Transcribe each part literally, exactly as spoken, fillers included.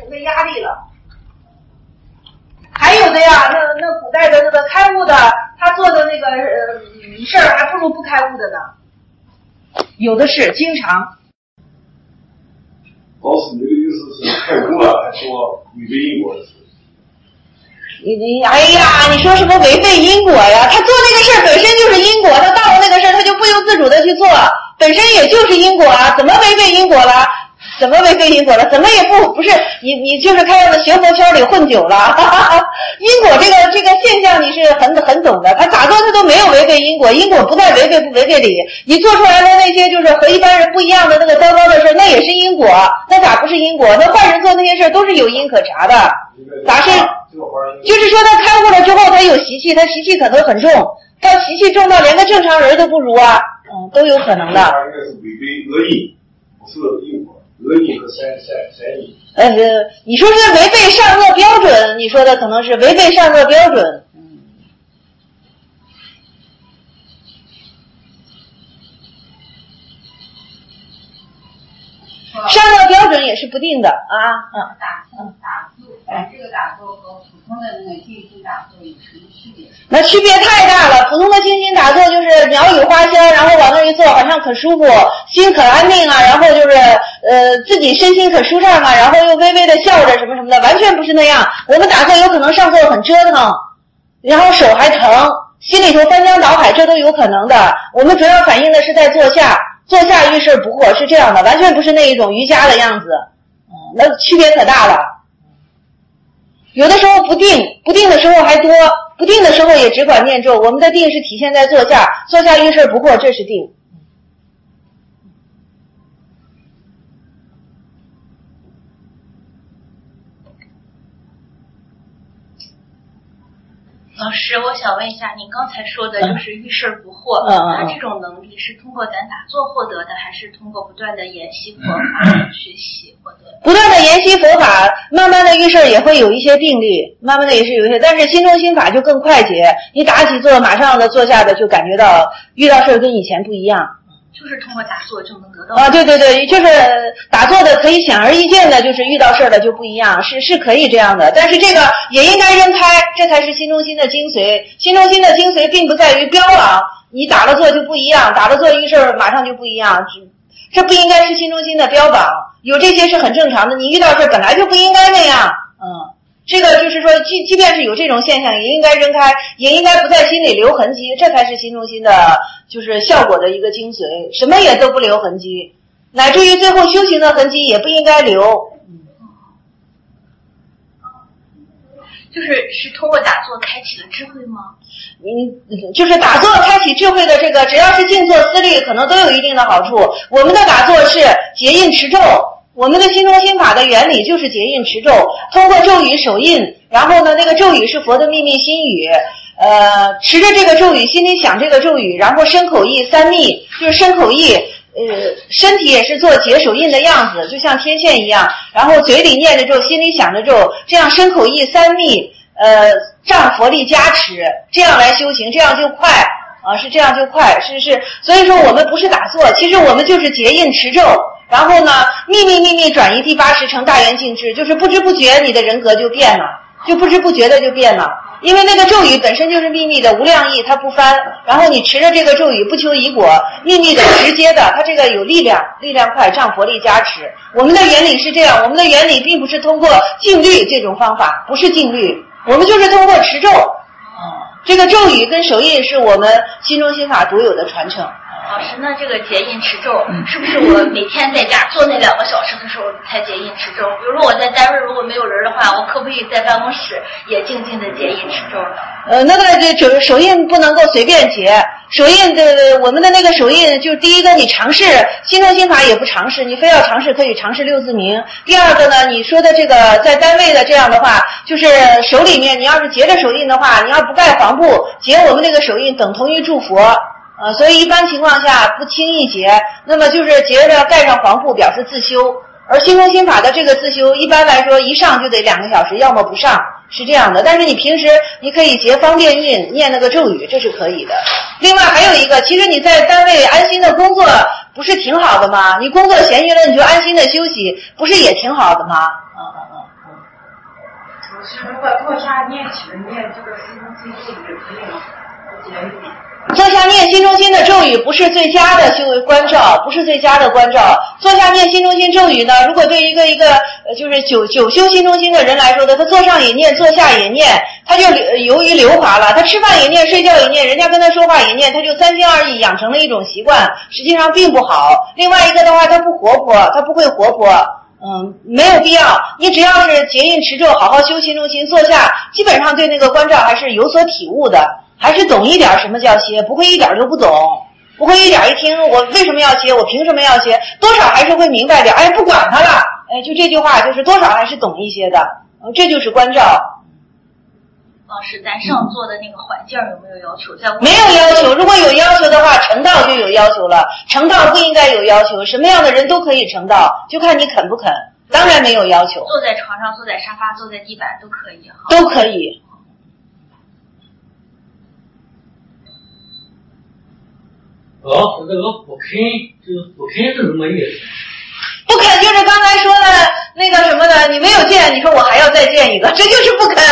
承的压力了。还有的呀，那那古代的那个开悟的，他做的那个呃事儿还不如不开悟的呢。有的是，经常。 老师，你的意思是开悟了还说违背因果的事？ 你你哎呀，你说什么违背因果呀？他做那个事儿本身就是因果，他到了那个事儿他就不由自主的去做，本身也就是因果啊，怎么违背因果了？怎么违背因果了？怎么也不不是你你就是看样子学佛圈里混久了，哈哈哈。因果这个这个现象你是很很懂的，他咋做他都没有违背因果，因果不但违背不违背理，你做出来的那些就是和一般人不一样的那个糟糕的事，那也是因果，那咋不是因果？那坏人做那些事都是有因可查的，咋是？就是说他开悟了之后，他有习气，他习气可能很重，他习气重到连个正常人都不如啊，嗯，都有可能的。 他应该是违背恶意，不是因果。恶意和善善善意。 呃，你说是违背善恶标准，你说的可能是违背善恶标准。嗯。善恶标准也是不定的啊。 嗯。打坐打坐，哎，这个打坐和普通的那个静心打坐有什么区别？ 那区别太大了。普通的静心打坐就是鸟语花香，然后往那一坐，好像可舒服，心可安定啊，然后就是呃自己身心可舒畅啊，然后又微微的笑着什么什么的，完全不是那样。我们打坐有可能上座很折腾，然后手还疼，心里头翻江倒海，这都有可能的。我们主要反映的是在坐下，坐下遇事不惑，是这样的，完全不是那一种瑜伽的样子。嗯，那区别可大了。有的时候不定，不定的时候还多，不定的时候也只管念咒。我们的定是体现在坐下，坐下遇事不惑，这是定。 老师，我想问一下，您刚才说的就是遇事不惑， 嗯嗯、 那这种能力是通过咱打坐获得的，还是通过不断的研习佛法、嗯、学习获得的？ 不断的研习佛法，慢慢的遇事也会有一些定力，慢慢的也是有一些，但是心中心法就更快捷，你打起坐，马上的坐下的就感觉到遇到事跟以前不一样。 就是通过打坐就能得到啊，对对对，就是打坐的可以显而易见的，就是遇到事儿了就不一样，是是可以这样的，但是这个也应该扔开，这才是心中心的精髓。心中心的精髓并不在于标榜你打了坐就不一样，打了坐遇事儿马上就不一样，这不应该是心中心的标榜。有这些是很正常的，你遇到事儿本来就不应该那样，嗯。这个就是说，即即便是有这种现象，也应该扔开，也应该不在心里留痕迹，这才是心中心的，就是效果的一个精髓。什么也都不留痕迹，乃至于最后修行的痕迹也不应该留。 就是是通过打坐开启了智慧吗？ 嗯，就是打坐开启智慧的这个，只要是静坐思虑，可能都有一定的好处。我们的打坐是结印持咒。我们的心中心法的原理就是结印持咒，通过咒语手印，然后呢，那个咒语是佛的秘密心语，呃，持着这个咒语，心里想这个咒语，然后身口意三密，就是身口意，呃，身体也是做结手印的样子，就像天线一样，然后嘴里念着咒，心里想着咒，这样身口意三密，呃，仗佛力加持，这样来修行，这样就快啊，是这样就快，是是，所以说我们不是打坐，其实我们就是结印持咒。然后呢，秘密秘密转移第八识成大圆净智，就是不知不觉你的人格就变了，就不知不觉的就变了。因为那个咒语本身就是秘密的无量义，它不翻。然后你持着这个咒语不求一果，秘密的直接的，它这个有力量，力量快，仗佛力加持。我们的原理是这样，我们的原理并不是通过静虑这种方法，不是静虑，我们就是通过持咒。这个咒语跟手印是我们心中心法独有的传承。 老师，那这个结印持咒，是不是我每天在家做那两个小时的时候才结印持咒？比如说我在单位如果没有人的话，我可不可以在办公室也静静的结印持咒呢？ 呃，那个这手印不能够随便结，手印的我们的那个手印，就第一个你尝试心中心法也不尝试，你非要尝试可以尝试六字明。第二个呢，你说的这个在单位的这样的话，就是手里面你要是结着手印的话，你要不盖黄布，结我们那个手印等同于祝佛。呃，所以一般情况下不轻易结，那么就是结着盖上黄布表示自修，而心中心法的这个自修一般来说一上就得两个小时，要么不上，是这样的。但是你平时你可以结方便印，念那个咒语，这是可以的。另外还有一个，其实你在单位安心的工作， 不是挺好的吗？你工作闲余了你就安心的休息，不是也挺好的吗？嗯嗯嗯嗯。 我是如果坐下念起了念这个心中心咒语可以吗？ 坐下念心中心的咒语不是最佳的修关照，不是最佳的关照。坐下念心中心咒语呢，如果对一个一个呃就是久久修心中心的人来说的，他坐上也念，坐下也念，他就由于流滑了。他吃饭也念，睡觉也念，人家跟他说话也念，他就三心二意，养成了一种习惯，实际上并不好。另外一个的话，他不活泼，他不会活泼。嗯，没有必要。你只要是结印持咒，好好修心中心，坐下，基本上对那个关照还是有所体悟的，还是懂一点什么叫歇，不会一点都不懂，不会一点一听我为什么要歇，我凭什么要歇，多少还是会明白点。哎，不管他了，哎，就这句话，就是多少还是懂一些的，呃、这就是关照。 老师，咱上座的那个环境有没有要求？在没有要求，如果有要求的话，成道就有要求了。成道不应该有要求，什么样的人都可以成道，就看你肯不肯。当然没有要求。 坐在床上、坐在沙发、坐在地板都可以。 都可以。 老师，这个不肯，这个不肯是什么意思？ 不肯就是刚才说的那个什么的，你没有见，你说我还要再见一个，这就是不肯。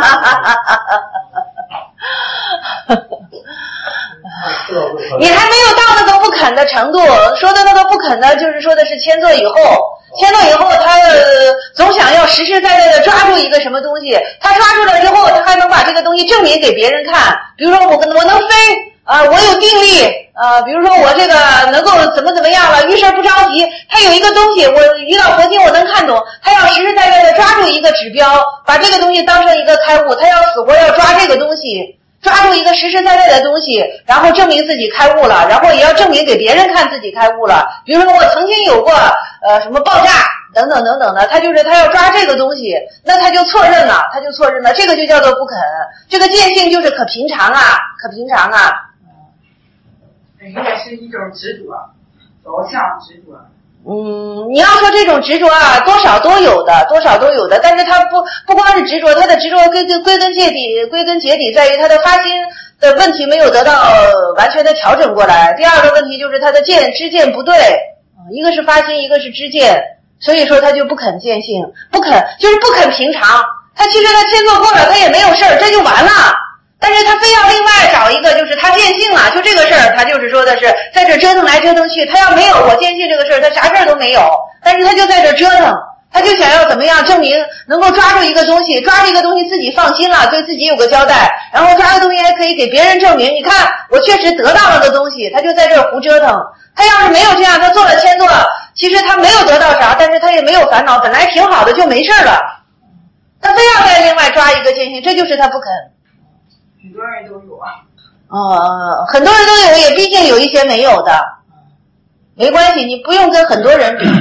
你还没有到那个不肯的程度，说的那个不肯呢，就是说的是签座以后，签座以后他、呃、总想要实实在在的抓住一个什么东西，他抓住了之后，他还能把这个东西证明给别人看，比如说我我能飞啊、呃，我有定力啊、呃，比如说我这个能够怎么怎么样了，遇事不着急。他有一个东西，我遇到佛经我能看懂，他要实实在在的抓住一个指标，把这个东西当成一个开悟，他要死活要抓这个东西，抓住一个实实在在的东西，然后证明自己开悟了，然后也要证明给别人看自己开悟了。比如说我曾经有过呃什么爆炸等等等等的，他就是他要抓这个东西，那他就错认了，他就错认了，这个就叫做不肯。这个见性就是可平常啊，可平常啊。 应该是一种执着，着相执着。 嗯，你要说这种执着啊，多少都有的，多少都有的。但是他不不光是执着，他的执着归根归根结底，归根结底在于他的发心的问题没有得到完全的调整过来。第二个问题就是他的见知见不对，一个是发心，一个是知见，所以说他就不肯见性，不肯就是不肯平常。他其实他签做过了，他也没有事儿，这就完了。但是他非要另外找一个，就是他见性了，就这个事儿，他就是说的是在这折腾来折腾去。他要没有我见性这个事儿，他啥事儿都没有。但是他就在这折腾，他就想要怎么样证明能够抓住一个东西，抓住一个东西自己放心了，对自己有个交代，然后抓个东西还可以给别人证明，你看我确实得到了个东西，他就在这儿胡折腾。他要是没有这样，他做了签做，其实他没有得到啥，但是他也没有烦恼，本来挺好的就没事了。他非要再另外抓一个见性，这就是他不肯。 很多人都有啊。 呃，很多人都有，也毕竟有一些没有的，没关系，你不用跟很多人比。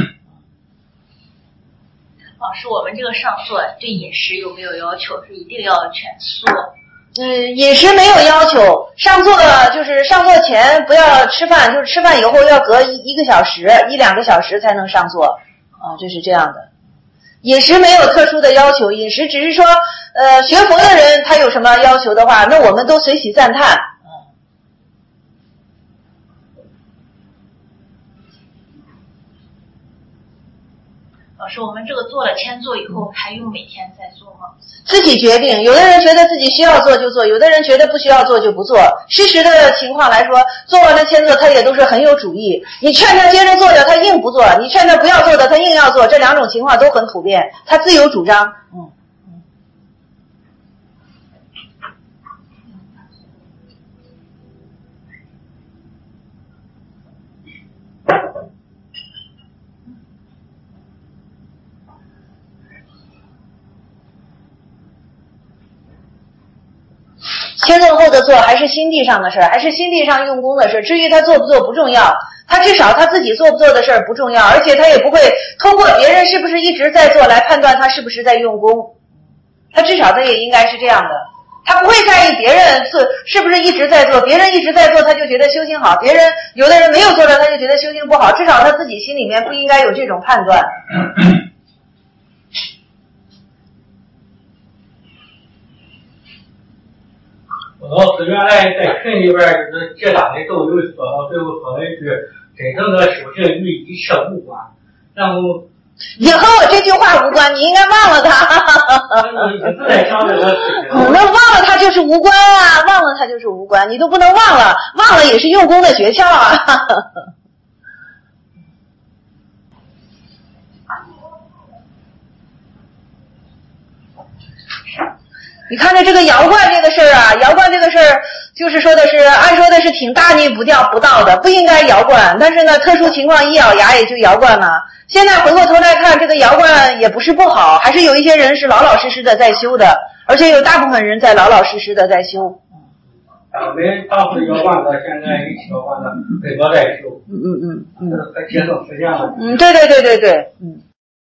老师，我们这个上座对饮食有没有要求？是一定要全素？ 嗯，饮食没有要求，上座就是上座前不要吃饭，就是吃饭以后要隔一一个小时、一两个小时才能上座啊，这是这样的。饮食没有特殊的要求，饮食只是说，呃，学佛的人他有什么要求的话，那我们都随喜赞叹。 老师，我们这个做了签座以后，还用每天再做吗？ 自己决定，有的人觉得自己需要做就做，有的人觉得不需要做就不做。事实的情况来说，做完了签座他也都是很有主意。你劝他接着做的，他硬不做；你劝他不要做的，他硬要做。这两种情况都很普遍，他自有主张。嗯。签座后的做还是心地上的事儿，还是心地上用功的事儿。至于他做不做不重要，他至少他自己做不做的事儿不重要，而且他也不会通过别人是不是一直在做来判断他是不是在用功。他至少他也应该是这样的，他不会在意别人是是不是一直在做，别人一直在做他就觉得修行好，别人有的人没有做了他就觉得修行不好，至少他自己心里面不应该有这种判断。 我老师原来在群里边就是接单的时候有说到最后说了一句， 真正的首先与一切无关，然后也和我这句话无关，你应该忘了它。 你一直在想这个事情。 那忘了它就是无关啊，忘了它就是无关，你都不能忘了，忘了也是用功的诀窍啊。你看着这个摇罐这个事儿啊，摇罐这个事儿，就是说的是，按说的是挺大逆不道不道的，不应该摇罐。但是呢，特殊情况一咬牙也就摇罐了。现在回过头来看，这个摇罐也不是不好，还是有一些人是老老实实的在修的，而且有大部分人在老老实实的在修。 我们当时摇罐子，现在一起摇罐子，很多在修。 嗯嗯嗯嗯。 还节省时间了。 嗯，对对对对对，嗯。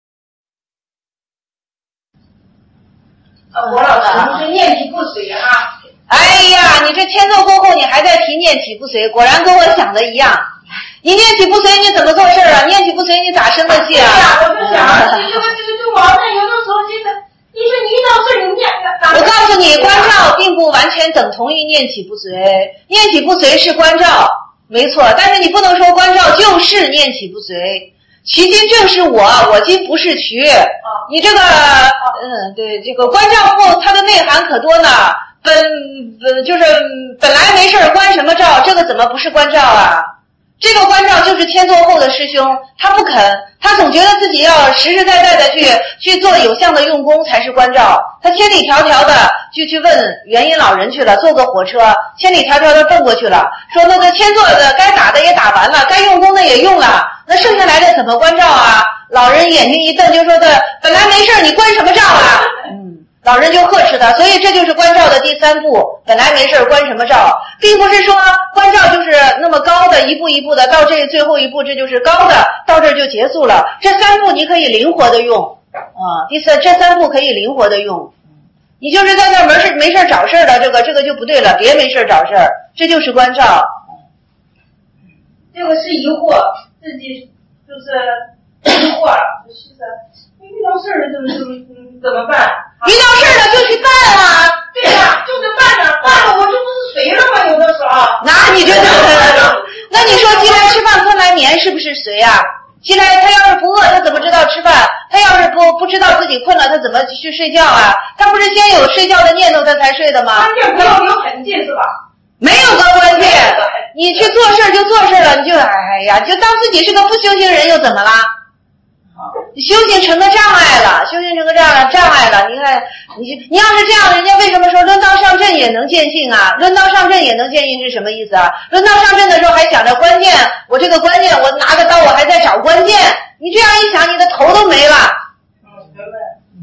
呃，我老师就是念体不随啊。 哎呀，你这签奏过后，你还在提念体不随，果然跟我想的一样。你念体不随，你怎么做事啊？念体不随，你咋生的气啊？ 对呀，我就想，这个这个这个就矛盾，有的时候觉得，你说你遇到事你念。 我告诉你，关照并不完全等同于念体不随，念体不随是关照，没错，但是你不能说关照就是念体不随。其今正是我，我今不是渠。你这个，嗯，对，这个关照后它的内涵可多呢。本本就是本来没事关什么照，这个怎么不是关照啊？这个关照就是签奏后的师兄，他不肯，他总觉得自己要实实在在的去去做有相的用功才是关照。他千里迢迢的就去问元音老人去了，坐个火车，千里迢迢的奔过去了，说那个签奏的该打的也打完了，该用功的也用了，那剩下来的怎么关照啊？老人眼睛一瞪就说的，本来没事你关什么照啊？嗯。老人就呵斥他，所以这就是关照的第三步，本来没事关什么照，并不是说关照就是那么高的一步一步的到这最后一步，这就是高的，到这就结束了。这三步你可以灵活的用啊，第三这三步可以灵活的用。你就是在那没事没事找事的，这个这个就不对了，别没事找事，这就是关照。 这个是疑惑，自己就是疑惑，就是遇到事儿了怎么怎么怎么办？ 遇到事儿了就去办啊！ 对呀，就是办着办了，我这不是随了吗？有的时候。 那你觉得？那你说鸡来吃饭，饭来眠，是不是随啊？鸡来他要是不饿，他怎么知道吃饭？他要是不不知道自己困了，他怎么去睡觉啊？他不是先有睡觉的念头，他才睡的吗？ 关键不要有痕迹是吧？ 没有个关键，你去做事就做事了，你就哎呀，就当自己是个不修行人又怎么啦？修行成个障碍了，修行成个障碍障碍了。你看，你你要是这样，人家为什么说论道上阵也能见性啊？论道上阵也能见性是什么意思啊？论道上阵的时候还想着关键，我这个关键，我拿个刀我还在找关键。你这样一想，你的头都没了。 嗯，明白。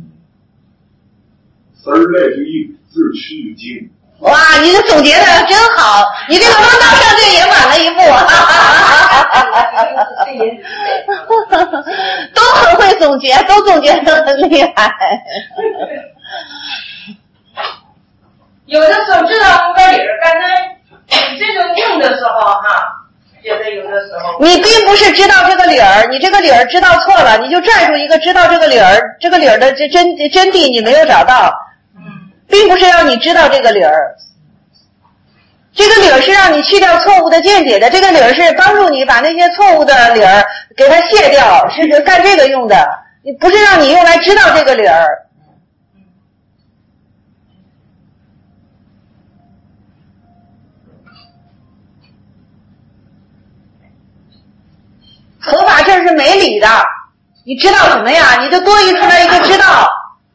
词儿类就一字去经。 哇，你这总结的真好，你这个论道上阵也晚了一步。都很会总结，都总结得很厉害。 有的时候知道五个理儿，但是这种用的时候哈，觉得有的时候你并不是知道这个理儿，你这个理儿知道错了，你就拽住一个知道这个理儿，这个理儿的真真真谛你没有找到，并不是让你知道这个理儿。这个理儿是让你去掉错误的见解的，这个理儿是帮助你把那些错误的理儿给它卸掉，是干这个用的，你不是让你用来知道这个理儿。合法这是没理的，你知道什么呀？你就多余出来一个知道。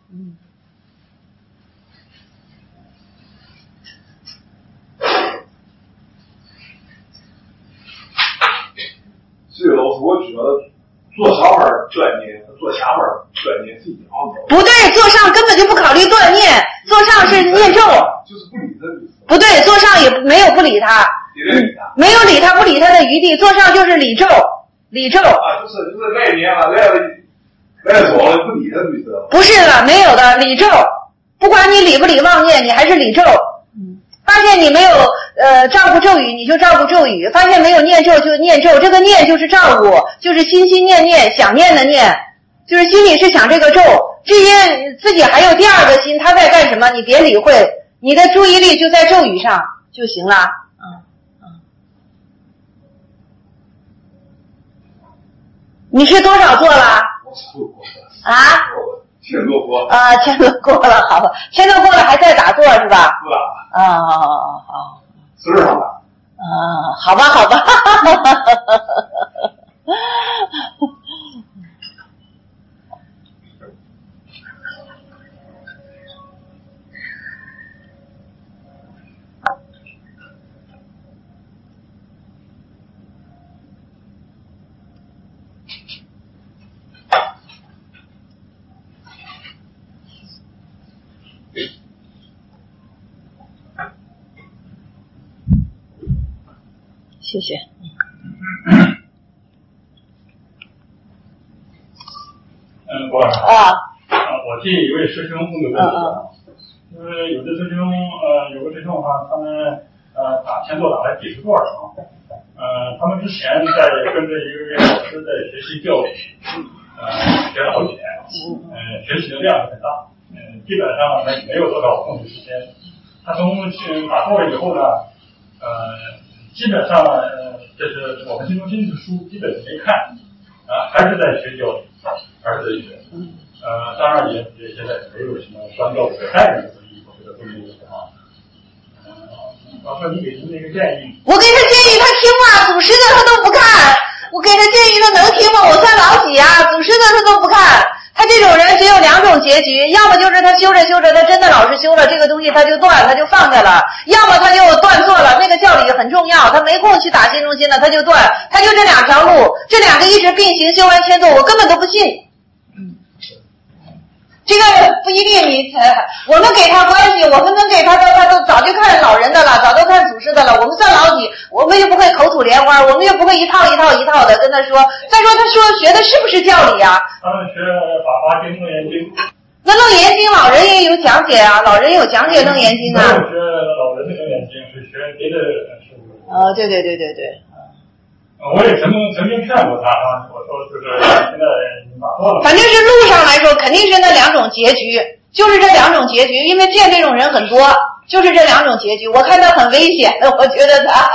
所以老师，我觉得做上班专念和做下班专念是一样的。 不对，做上根本就不考虑断念，做上是念咒。 就是不理他的意思。 不对，做上也没有不理他， 理他没有理他不理他的余地，做上就是理咒，理咒。 啊，就是就是来年了，来了来了走了不理他的意思。 不是的，没有的，理咒，不管你理不理妄念，你还是理咒。发现你没有呃照顾咒语，你就照顾咒语；发现没有念咒，就念咒。这个念就是照顾，就是心心念念，想念的念，就是心里是想这个咒。至于自己还有第二个心，他在干什么，你别理会，你的注意力就在咒语上就行了。嗯嗯。 你是多少做了？ 我错过了啊？ 千多过。 啊，千多过了，好吧，千多过了还在打坐是吧？ 不打。 啊，好好好。 四十上打。 啊，好吧，好吧。谢谢。 嗯，郭老师。 啊。 啊，我替一位师兄问个问题啊，因为有的师兄呃，有个师兄的话，他们呃打千座打了几十座了啊，呃，他们之前在跟着一个老师在学习教理，呃，学了好几年，呃，学习的量也很大，嗯、呃，基本上没没有多少空余时间。他从去打坐了以后呢，呃。基本上，呃，就是我们心中心的书基本没看，啊，还是在学教理，还是在学，呃，当然也也现在没有什么双教的概念的意思或者这么意思啊。嗯，老师，你给您那个建议？ 我给他建议，他听吗？祖师的他都不看，我给他建议，他能听吗？我算老几啊？祖师的他都不看。他这种人只有两种结局，要么就是他修着修着，他真的老实修了，这个东西他就断，他就放下了；要么他就断错了，那个教理很重要，他没空去打心中心了，他就断，他就这两条路，这两个一直并行，修完千座，我根本都不信。嗯，这个不一定你，我们给他关系，我们能给他的，他都早就看老人的了，早都看祖师的了，我们算老几，我们又不会口吐莲花，我们又不会一套一套一套的跟他说。再说他说学的是不是教理啊？ 他们学法华经、楞严经。 那楞严经老人也有讲解啊，老人有讲解楞严经啊。 没有学老人的楞严经，是学别的师傅。 哦，对对对对对。 我也曾曾经劝过他啊，我说就是现在你打错了。 反正是路上来说，肯定是那两种结局，就是这两种结局，因为见这种人很多，就是这两种结局。我看他很危险的，我觉得他。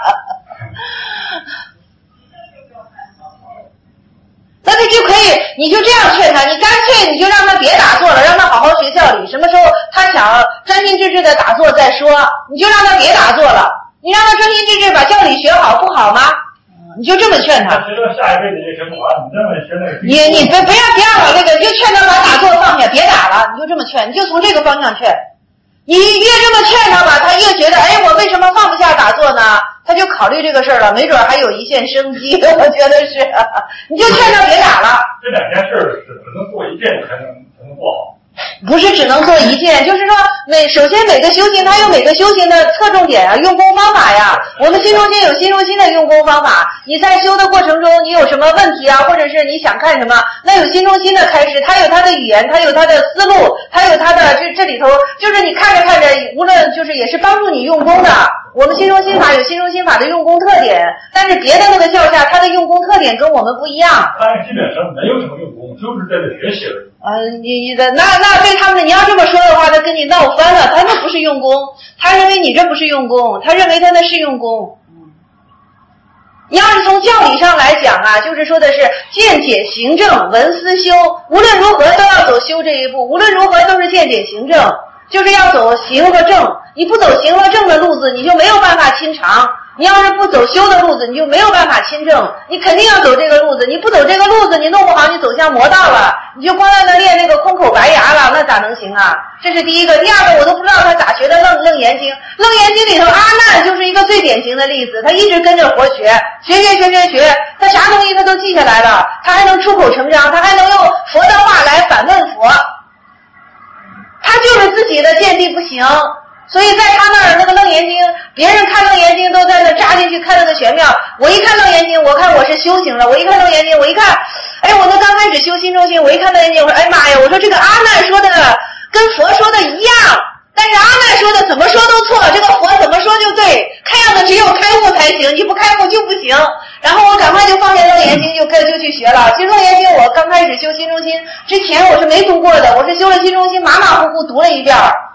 那他就可以，你就这样劝他，你干脆你就让他别打坐了，让他好好学教理。什么时候他想专心致志的打坐再说，你就让他别打坐了，你让他专心致志把教理学好，不好吗？你就这么劝他。 他学到下一辈子也学不完，你这么学那个。 你你不不要不要老那个，就劝他把打坐放下，别打了，你就这么劝，你就从这个方向劝。你越这么劝他吧，他越觉得，哎，我为什么放不下打坐呢？他就考虑这个事儿了，没准还有一线生机，我觉得是。你就劝他别打了。 这两件事是只能做一件才能才能做好。 不是只能做一件，就是说每首先每个修行它有每个修行的侧重点啊，用功方法呀。我们心中心有心中心的用功方法，你在修的过程中你有什么问题啊，或者是你想看什么，那有心中心的开始，它有它的语言，它有它的思路，它有它的这这里头就是你看着看着，无论就是也是帮助你用功的。我们心中心法有心中心法的用功特点，但是别的那个教下它的用功特点跟我们不一样。 他基本上没有什么用功，就是在这学习而已。 啊、呃，你你的那那对他们，你要这么说的话，他跟你闹翻了。他那不是用功，他认为你这不是用功，他认为他那是用功。嗯，你要是从教理上来讲啊，就是说的是见解行正，闻思修，无论如何都要走修这一步，无论如何都是见解行正，就是要走行和正。你不走行和正的路子，你就没有办法亲长。你要是不走修的路子，你就没有办法亲正，你肯定要走这个路子，你不走这个路子，你弄不好你走向魔道了，你就光在那练那个空口白牙了，那咋能行啊？这是第一个。第二个，我都不知道他咋学的楞楞严经。楞严经里头阿难就是一个最典型的例子，他一直跟着佛学，学学学学学，他啥东西他都记下来了，他还能出口成章，他还能用佛的话来反问佛，他就是自己的见地不行。所以在他那儿那个楞严经，别人看楞严经都在那扎进去看那个玄妙。我一看楞严经，我看我是修行了。我一看楞严经，我一看，哎，我那刚开始修心中心，我一看楞严经，我说，哎妈呀，我说这个阿难说的跟佛说的一样，但是阿难说的怎么说都错，这个佛怎么说就对。看样子只有开悟才行，你不开悟就不行。然后我赶快就放下楞严经，就跟就去学了。其实楞严经我刚开始修心中心之前我是没读过的，我是修了心中心，马马虎虎读了一遍。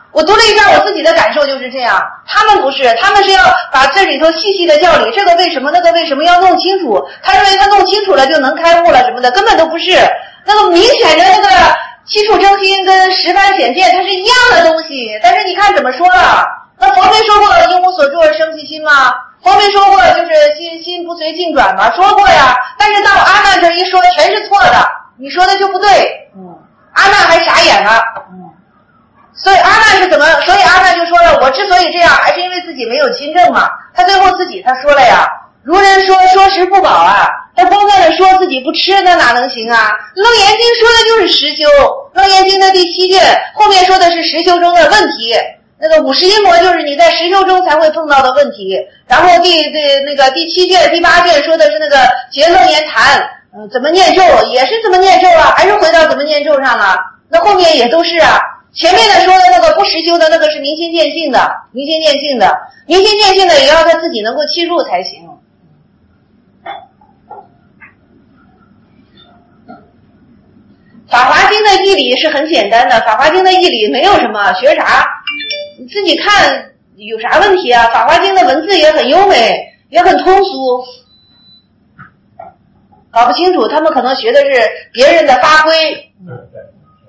我读了一章，我自己的感受就是这样。他们不是，他们是要把这里头细细的教理，这个为什么，那个为什么要弄清楚。他认为他弄清楚了就能开悟了什么的，根本都不是。那个明显的那个七处征心跟十番显见，它是一样的东西。但是你看怎么说了？那佛没说过因无所住而生其心吗？佛没说过就是心心不随境转吗？说过呀。但是到阿难这一说，全是错的，你说的就不对。嗯，阿难还傻眼了。嗯。所以阿难是怎么？所以阿难就说了，我之所以这样，还是因为自己没有亲证嘛。他最后自己他说了呀，如人说说食不饱啊，他光在那说自己不吃，那哪能行啊？楞严经说的就是实修，楞严经的第七卷后面说的是实修中的问题，那个五十阴魔就是你在实修中才会碰到的问题。然后第第那个第七卷第八卷说的是那个结楞严坛，嗯、呃，怎么念咒也是怎么念咒啊，还是回到怎么念咒上了。那后面也都是啊。前面的说的那个不实修的那个是明心见性的，明心见性的，明心见性的也要他自己能够契入才行。法华经的义理是很简单的，法华经的义理没有什么，学啥你自己看有啥问题啊？法华经的文字也很优美，也很通俗。搞不清楚，他们可能学的是别人的发挥。 对对。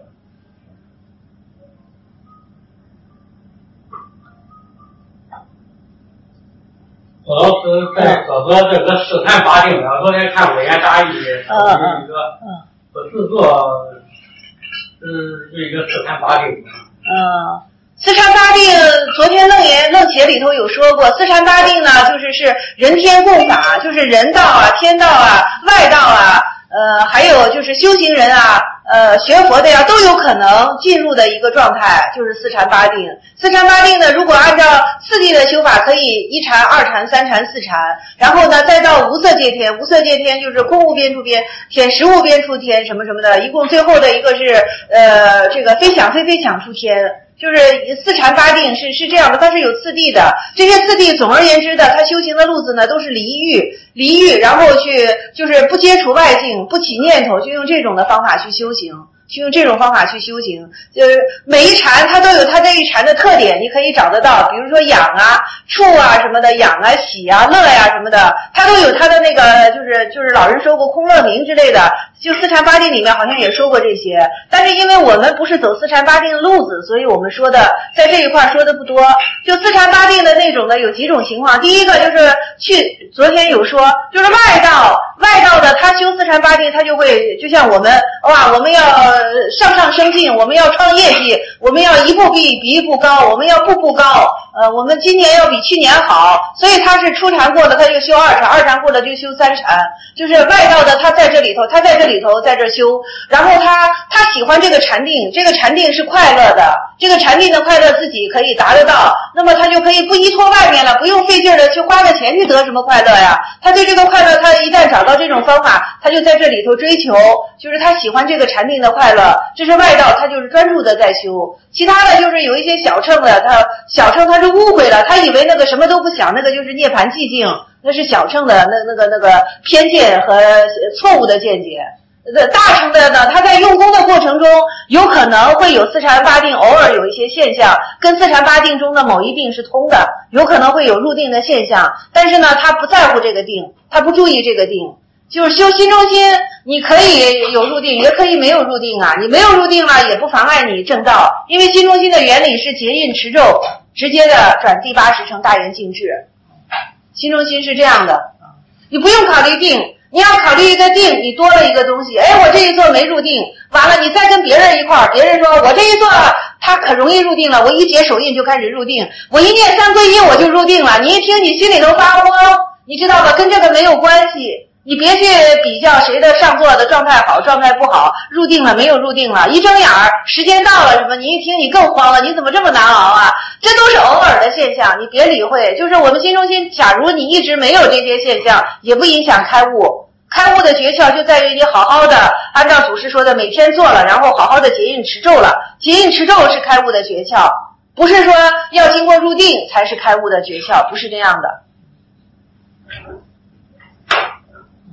我老师在说说这个四禅八定啊，昨天看委员答疑， 嗯一个不是做，嗯，一个四禅八定。 嗯，四禅八定，昨天楞严楞解里头有说过，四禅八定呢，就是是人天共法，就是人道啊、天道啊、外道啊，呃，还有就是修行人啊。呃，学佛的呀，都有可能进入的一个状态，就是四禅八定。四禅八定呢，如果按照次第的修法，可以一禅、二禅、三禅、四禅，然后呢，再到无色界天。无色界天就是空无边处边天、实无边处天什么什么的，一共最后的一个是呃，这个非想非非想处天。就是四禅八定是是这样的，它是有次第的。这些次第总而言之的，他修行的路子呢都是离欲，离欲，然后去就是不接触外境，不起念头，就用这种的方法去修行。去用这种方法去修行，就是每一禅它都有它这一禅的特点，你可以找得到，比如说养啊、触啊什么的，养啊、喜啊、乐呀、啊、什么的，它都有它的那个，就是就是老人说过空乐明之类的，就四禅八定里面好像也说过这些。但是因为我们不是走四禅八定的路子，所以我们说的在这一块说的不多。就四禅八定的那种的有几种情况，第一个就是去昨天有说，就是外道外道的他修四禅八定，他就会就像我们哇，我们要上上升进，我们要创业绩，我们要一步比比一步高，我们要步步高，呃，我们今年要比去年好，所以他是初禅过了他就修二禅，二禅过了就修三禅，就是外道的他在这里头，他在这里头在这修，然后他他喜欢这个禅定，这个禅定是快乐的，这个禅定的快乐自己可以达得到，那么他就可以不依托外面了，不用费劲的去花个钱去得什么快乐呀，他对这个快乐他一旦找到这种方法，他就在这里头追求，就是他喜欢这个禅定的快乐，这是外道，他就是专注的在修。其他的就是有一些小乘的，他小乘他是误会了，他以为那个什么都不想，那个就是涅槃寂静，那是小乘的那那个那个偏见和错误的见解。大乘的呢，他在用功的过程中有可能会有四禅八定，偶尔有一些现象跟四禅八定中的某一定是通的，有可能会有入定的现象，但是呢他不在乎这个定，他不注意这个定。就是修心中心，你可以有入定，也可以没有入定啊。你没有入定了，也不妨碍你正道，因为心中心的原理是结印持咒，直接的转第八识成大圆净智。心中心是这样的，你不用考虑定，你要考虑一个定，你多了一个东西。哎，我这一做没入定，完了你再跟别人一块儿，别人说我这一做他可容易入定了，我一解手印就开始入定，我一念三归一我就入定了。你一听你心里头发慌，你知道吧？跟这个没有关系。你别去比较谁的上座的状态好状态不好，入定了没有入定了，一睁眼儿时间到了什么，你一听你更慌了，你怎么这么难熬啊？这都是偶尔的现象，你别理会。就是我们心中心，假如你一直没有这些现象，也不影响开悟。开悟的诀窍就在于你好好的按照祖师说的每天做了，然后好好的结印持咒了。结印持咒是开悟的诀窍，不是说要经过入定才是开悟的诀窍，不是这样的。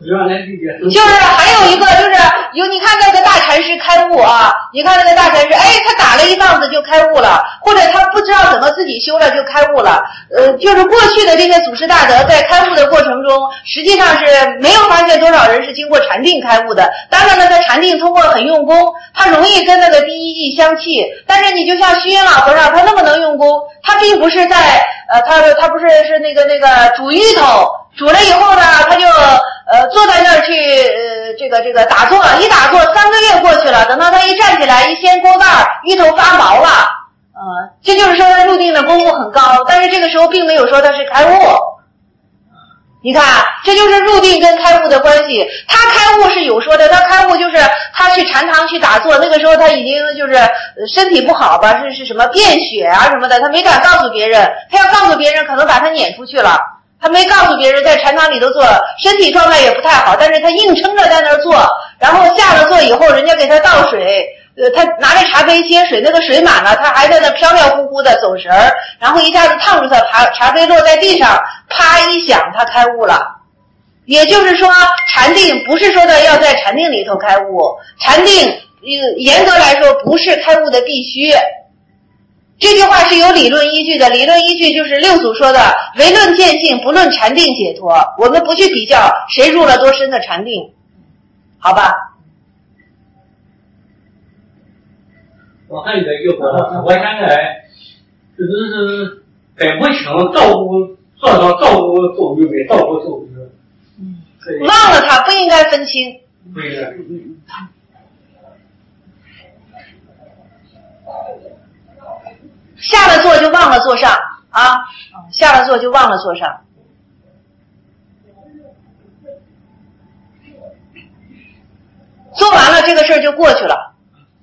原来理解就是还有一个就是有你看那个大禅师开悟啊，你看那个大禅师，哎，他打了一棒子就开悟了，或者他不知道怎么自己修了就开悟了。呃，就是过去的这些祖师大德在开悟的过程中，实际上是没有发现多少人是经过禅定开悟的。当然了，他禅定通过很用功，他容易跟那个第一义相契。但是你就像虚云老和尚，他那么能用功，他并不是在呃，他他不是是那个那个煮芋头。煮了以后呢，他就呃坐在那儿去呃这个这个打坐，一打坐三个月过去了，等到他一站起来，一掀锅盖，芋头发毛了，呃，这就是说他入定的功夫很高，但是这个时候并没有说他是开悟。你看，这就是入定跟开悟的关系。他开悟是有说的，他开悟就是他去禅堂去打坐，那个时候他已经就是身体不好吧，是是什么便血啊什么的，他没敢告诉别人，他要告诉别人可能把他撵出去了。他没告诉别人在禅堂里头坐，身体状态也不太好，但是他硬撑着在那儿坐，然后下了座以后，人家给他倒水，呃，他拿着茶杯接水，那个水满了，他还在那飘飘忽忽的走神儿，然后一下子烫住他，茶茶杯落在地上，啪一响，他开悟了。也就是说，禅定不是说的要在禅定里头开悟，禅定呃严格来说不是开悟的必须。这句话是有理论依据的，理论依据就是六祖说的唯论见性不论禅定解脱，我们不去比较谁入了多深的禅定，好吧？ 我还有一个我我现在只是分不清照顾做到照顾周瑜没照顾周瑜， 嗯，忘了他不应该分清， 不应该。 下了座就忘了座上啊，下了座就忘了座上。做完了这个事儿就过去了。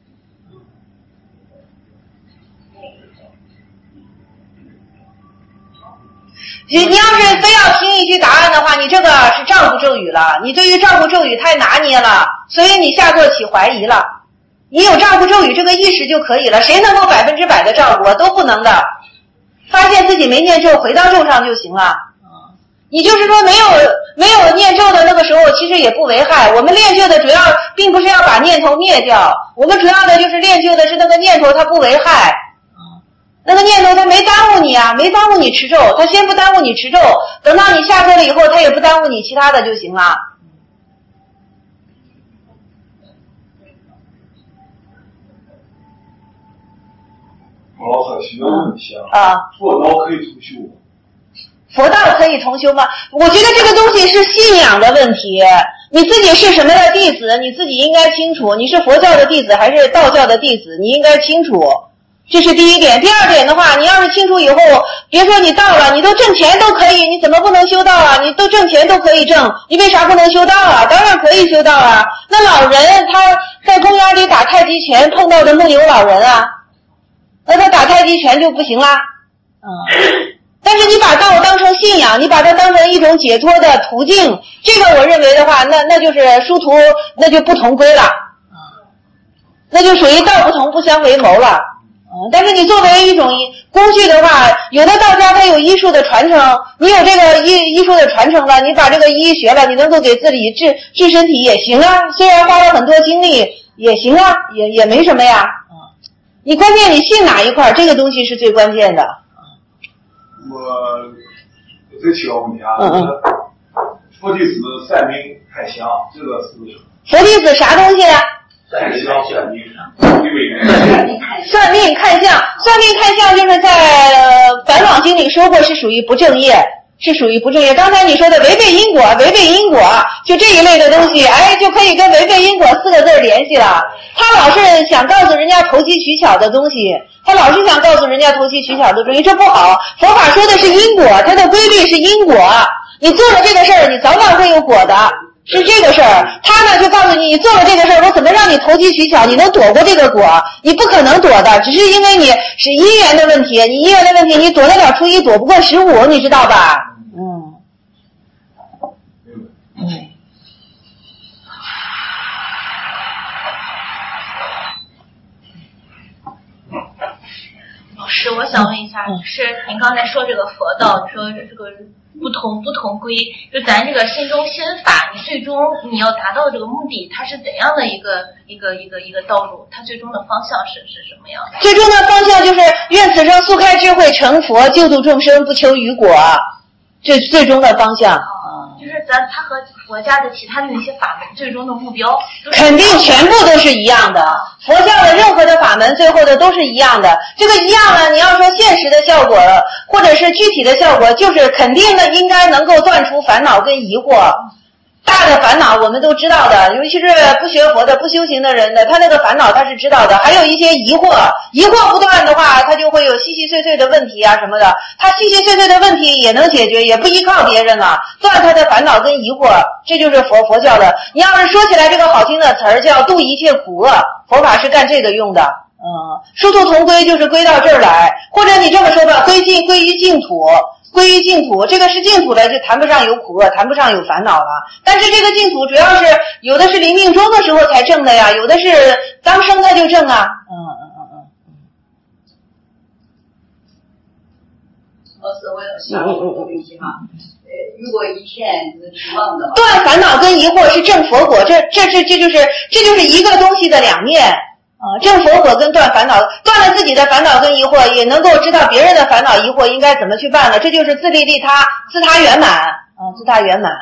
你你要是非要听一句答案的话，你这个是照顾咒语了，你对于照顾咒语太拿捏了，所以你下座起怀疑了。你有照顾咒语这个意识就可以了，谁能够百分之百的照顾啊？都不能的。发现自己没念咒，回到咒上就行了。你就是说没有没有念咒的那个时候，其实也不危害。我们练就的主要并不是要把念头灭掉，我们主要的就是练就的是那个念头它不危害。那个念头它没耽误你啊，没耽误你持咒，它先不耽误你持咒，等到你下课了以后，它也不耽误你其他的就行了。 老可惜的问题啊！ 啊， 佛道可以同修吗？ 佛道可以同修吗？我觉得这个东西是信仰的问题。你自己是什么的弟子，你自己应该清楚。你是佛教的弟子还是道教的弟子，你应该清楚。这是第一点。第二点的话，你要是清楚以后，别说你到了，你都挣钱都可以，你怎么不能修道啊？你都挣钱都可以挣，你为啥不能修道啊？当然可以修道啊。那老人他在公园里打太极拳碰到的木牛老人啊，那他打太极拳就不行啦。嗯，但是你把道当成信仰，你把它当成一种解脱的途径，这个我认为的话，那那就是殊途，那就不同归了。那就属于道不同不相为谋了。嗯，但是你作为一种工具的话，有的道家它有医术的传承，你有这个医医术的传承了，你把这个医学了，你能够给自己治治身体也行啊，虽然花了很多精力也行啊，也也没什么呀。你关键你信哪一块，这个东西是最关键的。 我我再提个问题啊， 嗯嗯， 佛弟子算命看相，这个是佛弟子啥东西啊？ 算相算命，因为算命看相，算命看相就是在呃《返往经》里说过是属于不正业，是属于不正业。刚才你说的违背因果，违背因果，就这一类的东西，哎，就可以跟违背因果四个字联系了。他老是想告诉人家投机取巧的东西，他老是想告诉人家投机取巧的东西，这不好。佛法说的是因果，它的规律是因果，你做了这个事儿，你早晚会有果的。是这个事儿，他呢就告诉你，你做了这个事儿，我怎么让你投机取巧，你能躲过这个果？你不可能躲的，只是因为你是因缘的问题，你因缘的问题，你躲得了初一，躲不过十五，你知道吧？嗯，嗯。 老师，我想问一下，就是您刚才说这个佛道，你说这个不同不同归，就咱这个心中心法，你最终你要达到这个目的，它是怎样的一个一个一个一个道路？它最终的方向是是什么样的？ 最终的方向就是愿此生速开智慧成佛，救度众生不求于果，这最终的方向。 哦，就是咱它和佛家的其他的那些法门最终的目标， 肯定全部都是一样的。佛教的任何的法门最后的都是一样的。这个一样呢，你要说现实的效果或者是具体的效果，就是肯定的应该能够断除烦恼跟疑惑。大的烦恼我们都知道的，尤其是不学佛的不修行的人的，他那个烦恼他是知道的。还有一些疑惑，疑惑不断的话，他就会有细细碎碎的问题啊什么的，他细细碎碎的问题也能解决，也不依靠别人了，断他的烦恼跟疑惑，这就是佛佛教的。你要是说起来这个好听的词儿叫度一切苦厄，佛法是干这个用的。嗯，殊途同归就是归到这儿来，或者你这么说吧，归尽归于净土。归于净土，这个是净土了，就谈不上有苦厄，谈不上有烦恼了。但是这个净土主要是有的是临命终的时候才证的呀，有的是当生他就证啊。嗯嗯嗯嗯。 老师，我想问个问题哈，呃，如果一天是指望的话， 断烦恼跟疑惑是证佛果，这这是这就是这就是一个东西的两面。啊，证佛果跟断烦恼，断了自己的烦恼跟疑惑，也能够知道别人的烦恼疑惑应该怎么去办了，这就是自利利他，自他圆满啊，自他圆满。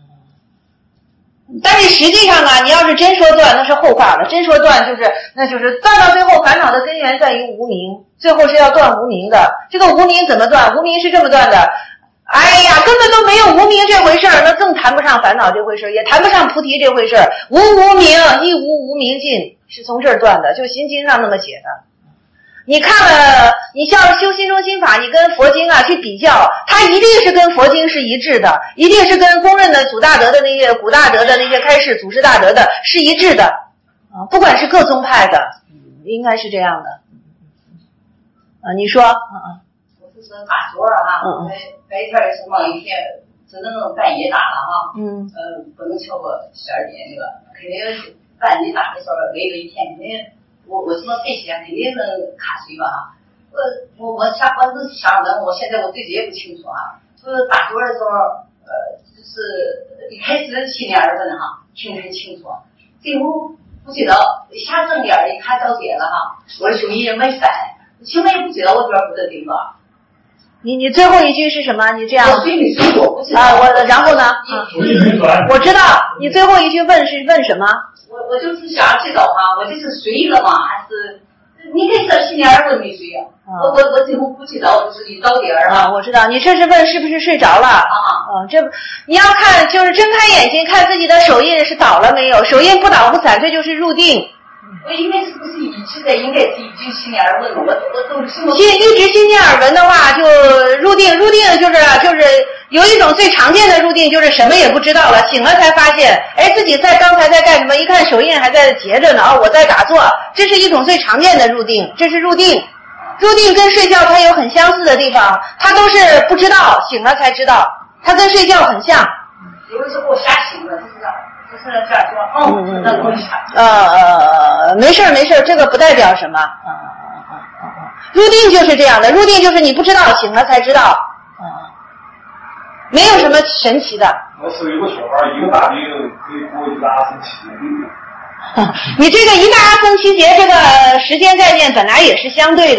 但是实际上啊，你要是真说断，那是后话了。真说断就是，那就是断到最后，烦恼的根源在于无明，最后是要断无明的。这个无明怎么断？无明是这么断的。哎呀，根本都没有无明这回事儿，那更谈不上烦恼这回事儿，也谈不上菩提这回事儿。无无明亦无无明尽，是从这儿断的，就心经上那么写的。你看了，你像修心中心法，你跟佛经啊去比较，它一定是跟佛经是一致的，一定是跟公认的祖大德的那些古大德的那些开示祖师大德的是一致的啊，不管是各宗派的，应该是这样的。啊，你说，嗯嗯。 是打坐哈，白白天是忙一天，只能半夜打了哈，嗯，呃，不能超过十二点那个，肯定是半夜打的时候累了一天，肯定我我这么费时间肯定能卡睡吧哈，我我我想我是想问，我现在我对这也不清楚啊，就是打坐的时候，呃，就是一开始七点二分哈，听得很清楚，最后不知道一下正点一看到点了哈，我的手艺也没散，现在也不知道我这不得顶吧。 你你最后一句是什么？你这样我对你说我不知道啊，我然后呢？我知道你最后一句问是问什么？ 我我就是想知道哈，我这是睡了吗？还是你给这七点二分没睡啊？啊我我我最后不知道，就是一到点儿啊。我知道你这是问是不是睡着了啊？啊，这你要看就是睁开眼睛看自己的手印是倒了没有，手印不倒不散，这就是入定。 我应该是不是一直在应该是已经心念耳闻了？我我都什么？ 心一直心念耳闻的话，就入定。入定就是就是有一种最常见的入定，就是什么也不知道了，醒了才发现，哎，自己在刚才在干什么？一看手印还在结着呢，哦，我在打坐。这是一种最常见的入定，这是入定。入定跟睡觉它有很相似的地方，它都是不知道，醒了才知道，它跟睡觉很像。 有的时候我吓醒了，就是这样。就是这样说，嗯，那东西。 呃呃，没事没事，这个不代表什么。嗯嗯嗯嗯嗯，入定就是这样的，入定就是你不知道，醒了才知道。嗯，没有什么神奇的。 我是有个小孩，一个大病可以过一个阿僧祇劫。 你这个一大阿僧祇劫，这个时间概念本来也是相对的。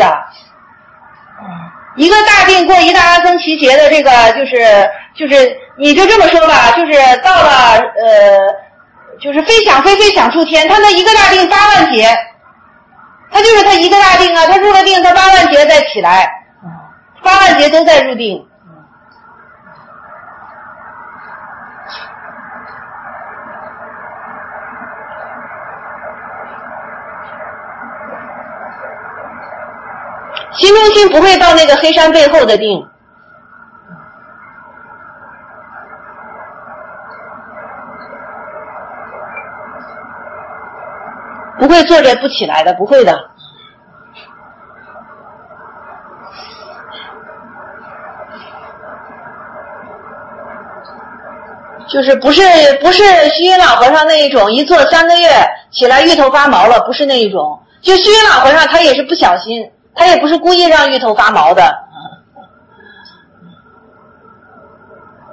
一个大病过一大阿僧祇劫的这个就是就是你就这么说吧，就是到了呃。就是飞想飞飞想出天，他那一个大定八万劫，他就是他一个大定啊，他入了定，他八万劫再起来，八万劫都在入定。心中心不会到那个黑山背后的定。不会坐着不起来的，不会的。就是不是不是虚云老和尚那一种，一坐三个月起来芋头发毛了，不是那一种。就虚云老和尚他也是不小心，他也不是故意让芋头发毛的。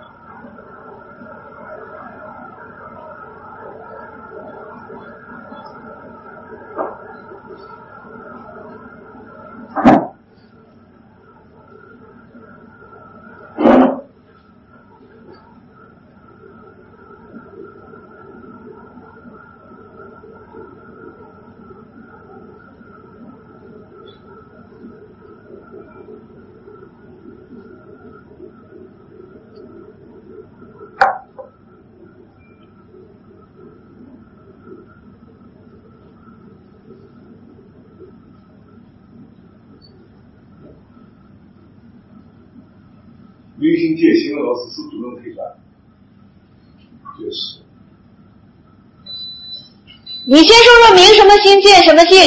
明心见性的老师是不能推翻，就是。 你先说说明什么心见什么性。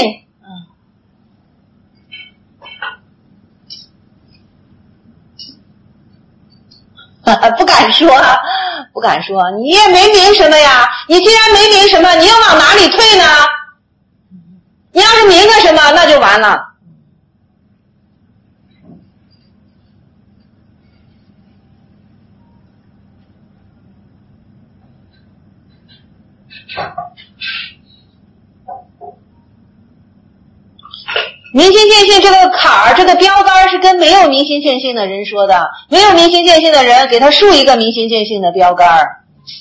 嗯，不敢说，不敢说，你也没明什么呀。你既然没明什么，你又往哪里退呢？你要是明个什么，那就完了。明心见性这个坎儿，这个标杆是跟没有明心见性的人说的。没有明心见性的人，给他竖一个明心见性的标杆儿。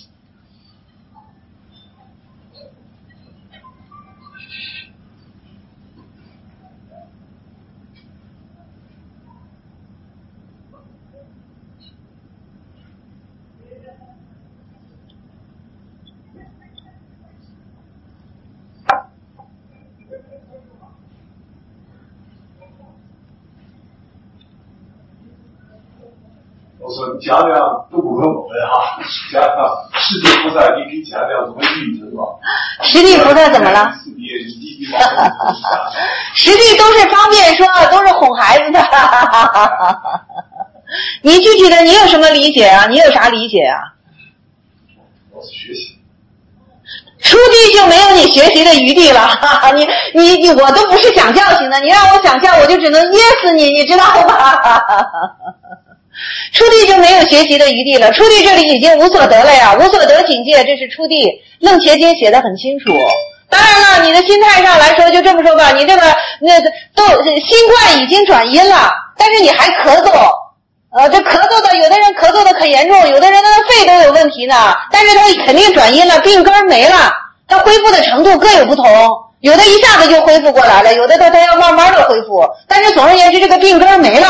我说讲讲都不问我们哈，讲讲世界菩萨，你给讲讲怎么运程吧？ 实地菩萨怎么了？实地都是方便说，都是哄孩子的。你具体的你有什么理解啊？你有啥理解啊？ 我是学习。 出地就没有你学习的余地了。你你你，我都不是想教型的，你让我想教，我就只能噎死你，你知道吗？出地就没有学习的余地了，出地这里已经无所得了呀，无所得境界，这是出地。楞伽经写得很清楚。当然了，你的心态上来说，就这么说吧，你这个那都新冠已经转阴了，但是你还咳嗽，呃，这咳嗽的有的人咳嗽的可严重，有的人的肺都有问题呢，但是他肯定转阴了，病根没了，他恢复的程度各有不同。有的一下子就恢复过来了，有的他他要慢慢的恢复，但是总而言之，这个病根没了。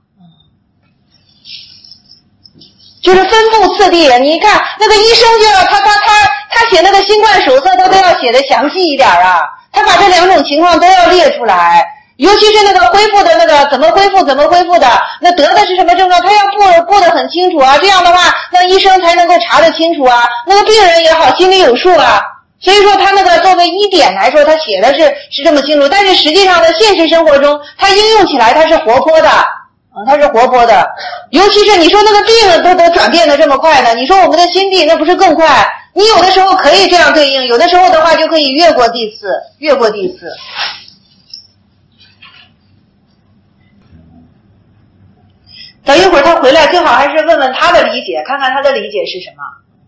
就是分布次第，你看那个医生就要他他他他写那个新冠手册，他都要写的详细一点啊，他把这两种情况都要列出来，尤其是那个恢复的那个怎么恢复怎么恢复的，那得的是什么症状，他要布布得很清楚啊，这样的话那医生才能够查得清楚啊，那个病人也好心里有数啊。所以说他那个作为一点来说，他写的是是这么清楚，但是实际上在现实生活中，他应用起来他是活泼的。啊，它是活泼的，尤其是你说那个病都都转变的这么快呢，你说我们的心地那不是更快？你有的时候可以这样对应，有的时候的话就可以越过地次，越过地次。等一会儿他回来，最好还是问问他的理解，看看他的理解是什么。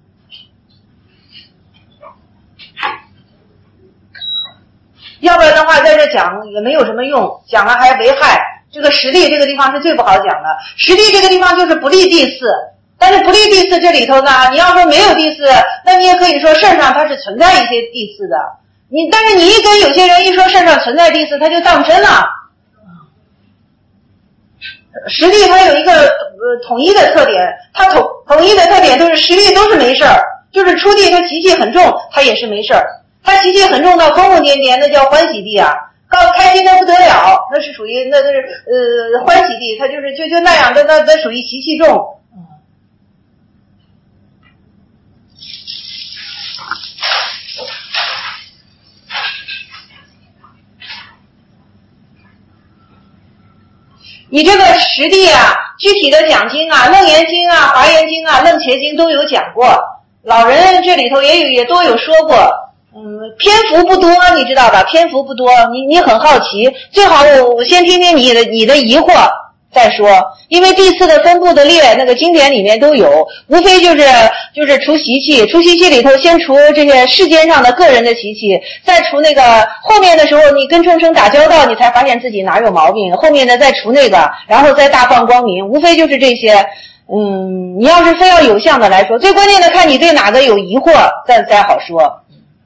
要不然的话，在这讲也没有什么用，讲了还危害。这个实力这个地方是最不好讲的，实力这个地方就是不立地次，但是不立地次这里头呢，你要说没有地次，那你也可以说事儿上它是存在一些地次的，你但是你一跟有些人一说事儿上存在地次，他就当真了。实力它有一个呃统一的特点，它统统一的特点就是实力都是没事儿，就是出地它习气很重，它也是没事儿，它习气很重到疯疯癫癫，那叫欢喜地啊。高开心的不得了，那是属于那那是呃欢喜地，他就是就就那样的，那那属于习气重。你这个实地啊，具体的讲经啊，楞严经啊、华严经啊、楞伽经都有讲过，老人这里头也有也都有说过。嗯，篇幅不多，你知道吧？篇幅不多，你你很好奇，最好我我先听听你的你的疑惑再说，因为第四的分布的列那个经典里面都有，无非就是就是除习气，除习气里头先除这些世间上的个人的习气，再除那个后面的时候你跟众生打交道，你才发现自己哪有毛病，后面的再除那个，然后再大放光明，无非就是这些。嗯，你要是非要有项的来说，最关键的看你对哪个有疑惑，再再好说。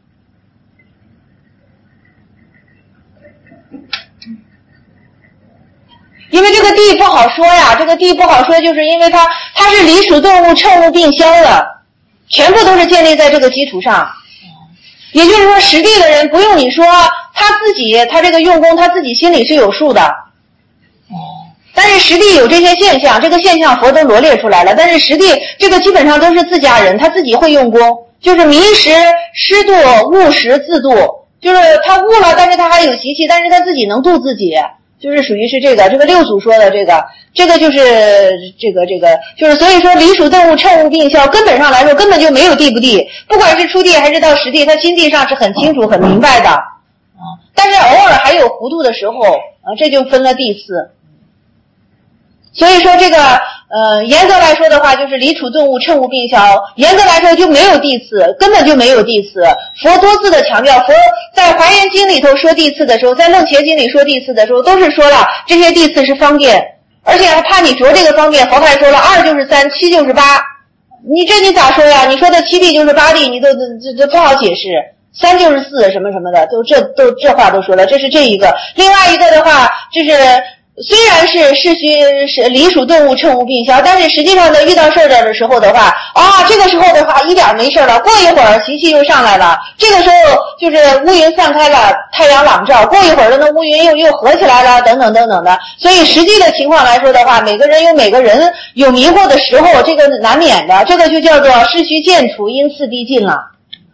因为这个地不好说呀，这个地不好说，就是因为它它是离属动物乘物并消的，全部都是建立在这个基础上。也就是说，实地的人不用你说，他自己他这个用功他自己心里是有数的。 但是实地有这些现象，这个现象佛都罗列出来了，但是实地这个基本上都是自家人，他自己会用功，就是民时师度，悟时自度，就是他悟了，但是他还有习气，但是他自己能度自己，就是属于是这个这个六祖说的这个这个就是这个这个就是所以说离属顿悟乘悟并消，根本上来说根本就没有地不地，不管是出地还是到实地，他心地上是很清楚很明白的啊，但是偶尔还有糊涂的时候啊，这就分了地次。所以说这个呃严格来说的话，就是离处顿悟乘悟并消，严格来说就没有地次，根本就没有地次。佛多次的强调，佛在华严经里头说地次的时候，在楞伽经里说地次的时候，都是说了这些地次是方便，而且还怕你着这个方便，佛还说了二就是三，七就是八，你这你咋说呀？你说的七地就是八地，你都这这不好解释，三就是四什么什么的，都这都这话都说了，这是这一个。另外一个的话，这是虽然是是虚是离属顿悟乘悟并消，但是实际上在遇到事儿的时候的话，啊，这个时候的话一点没事了，过一会儿习气又上来了，这个时候就是乌云散开了，太阳朗照，过一会儿的那乌云又又合起来了，等等等等的。所以实际的情况来说的话，每个人有每个人有迷惑的时候，这个难免的，这个就叫做世虚渐除，因次递进了。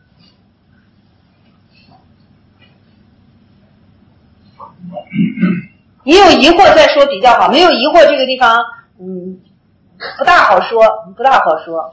你有疑惑再说比较好，没有疑惑这个地方嗯不大好说，不大好说。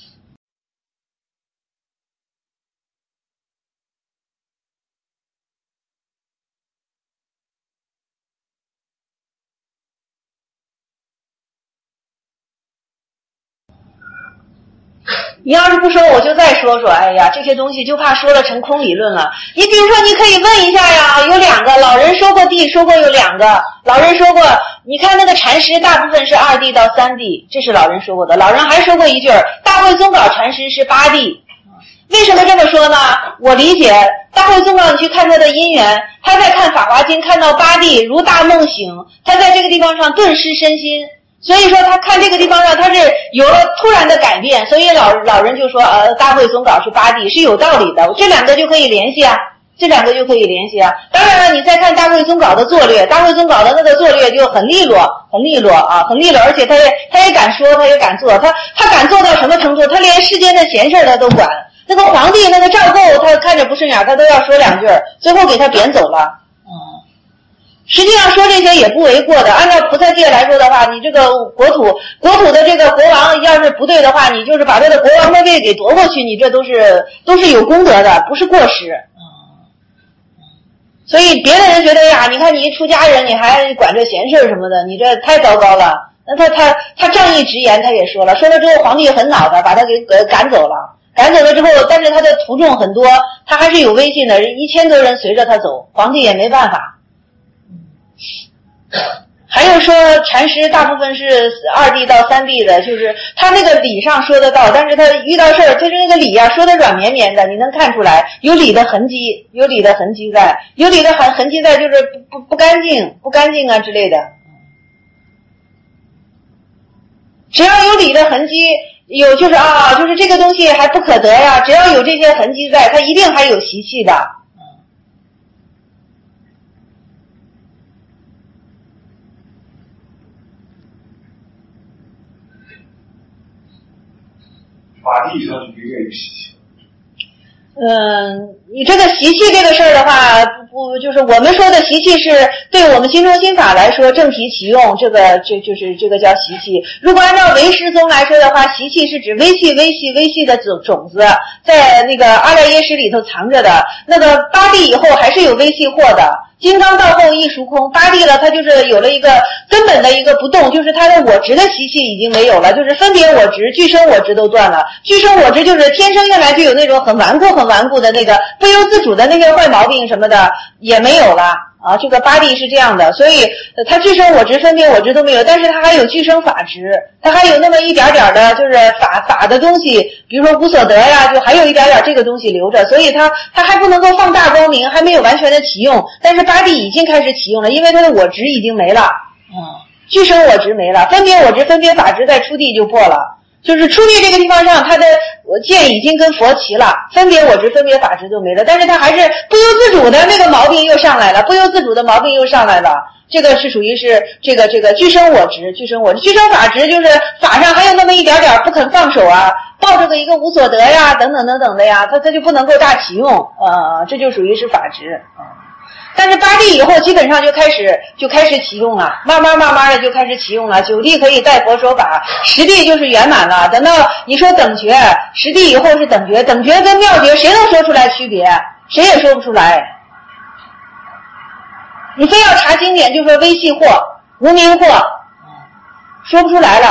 你要是不说我就再说说，哎呀，这些东西就怕说了成空理论了。你比如说你可以问一下呀，有两个老人说过地，说过有两个老人说过，你看那个禅师大部分是二地到三地，这是老人说过的。老人还说过一句，大慧宗稿禅师是八地。为什么这么说呢？我理解大慧宗稿，你去看他的因缘，他在看法华经看到八地如大梦醒，他在这个地方上顿失身心，所以说他看这个地方上他是有了突然的改变，所以老老人就说呃大慧宗稿是八地是有道理的，这两个就可以联系啊，这两个就可以联系啊。当然了，你再看大慧宗稿的作略，大慧宗稿的那个作略就很利落，很利落啊，很利落，而且他也他也敢说，他也敢做，他他敢做到什么程度？他连世间的闲事他都管。那个皇帝那个赵构，他看着不顺眼，他都要说两句，最后给他贬走了。实际上说这些也不为过的，按照菩萨戒来说的话，你这个国土国土的这个国王要是不对的话，你就是把他的国王的位给夺过去，你这都是都是有功德的，不是过失。所以别的人觉得呀，你看你一出家人你还管这闲事什么的，你这太糟糕了。那他他他仗义直言，他也说了，说了之后皇帝很恼的，把他给赶走了。赶走了之后，但是他的徒众很多，他还是有威信的，一千多人随着他走，皇帝也没办法。还有说禅师大部分是二地到三地的，就是他那个理上说得到，但是他遇到事儿，就是那个理啊说得软绵绵的，你能看出来有理的痕迹，有理的痕迹在，有理的痕痕迹在，就是不不不干净，不干净啊之类的。只要有理的痕迹，有就是啊，就是这个东西还不可得呀，只要有这些痕迹在，它一定还有习气的。 法地上就应该有习气。 嗯，你这个习气这个事儿的话，不不就是我们说的习气是对我们心中心法来说正体启用，这个这就是这个叫习气。如果按照唯识宗来说的话，习气是指微细微细微细的种种子，在那个阿赖耶识里头藏着的。那个八地以后还是有微细货的。金刚到后亦属空，八地了，它就是有了一个根本的一个不动，就是它的我执的习气已经没有了，就是分别我执、俱生我执都断了。俱生我执就是天生下来就有那种很顽固、很顽固的那个不由自主的那些坏毛病什么的也没有了啊。这个八地是这样的，所以它俱生我执、分别我执都没有，但是它还有俱生法执，它还有那么一点点的，就是法法的东西，比如说无所得呀，就还有一点点这个东西留着，所以它它还不能够放大光明，还没有完全的启用，但是八地已经开始启用了，因为它的我执已经没了，嗯，俱生我执没了，分别我执、分别法执在初地就破了。就是初地这个地方上，他的剑已经跟佛齐了，分别我执、分别法执都没了，但是他还是不由自主的那个毛病又上来了，不由自主的毛病又上来了。 这个是属于是这个这个俱生我执，俱生我执，俱生法执就是法上还有那么一点点不肯放手啊，抱着个一个无所得呀，等等等等的呀，他他就不能够大启用，呃，这就属于是法执啊。但是八地以后基本上就开始就开始启用了，慢慢慢慢的就开始启用了。九地可以代佛说法，十地就是圆满了。等到你说等觉，十地以后是等觉，等觉跟妙觉谁能说出来区别？谁也说不出来。你非要查经典，就说微细惑、无明惑，说不出来了。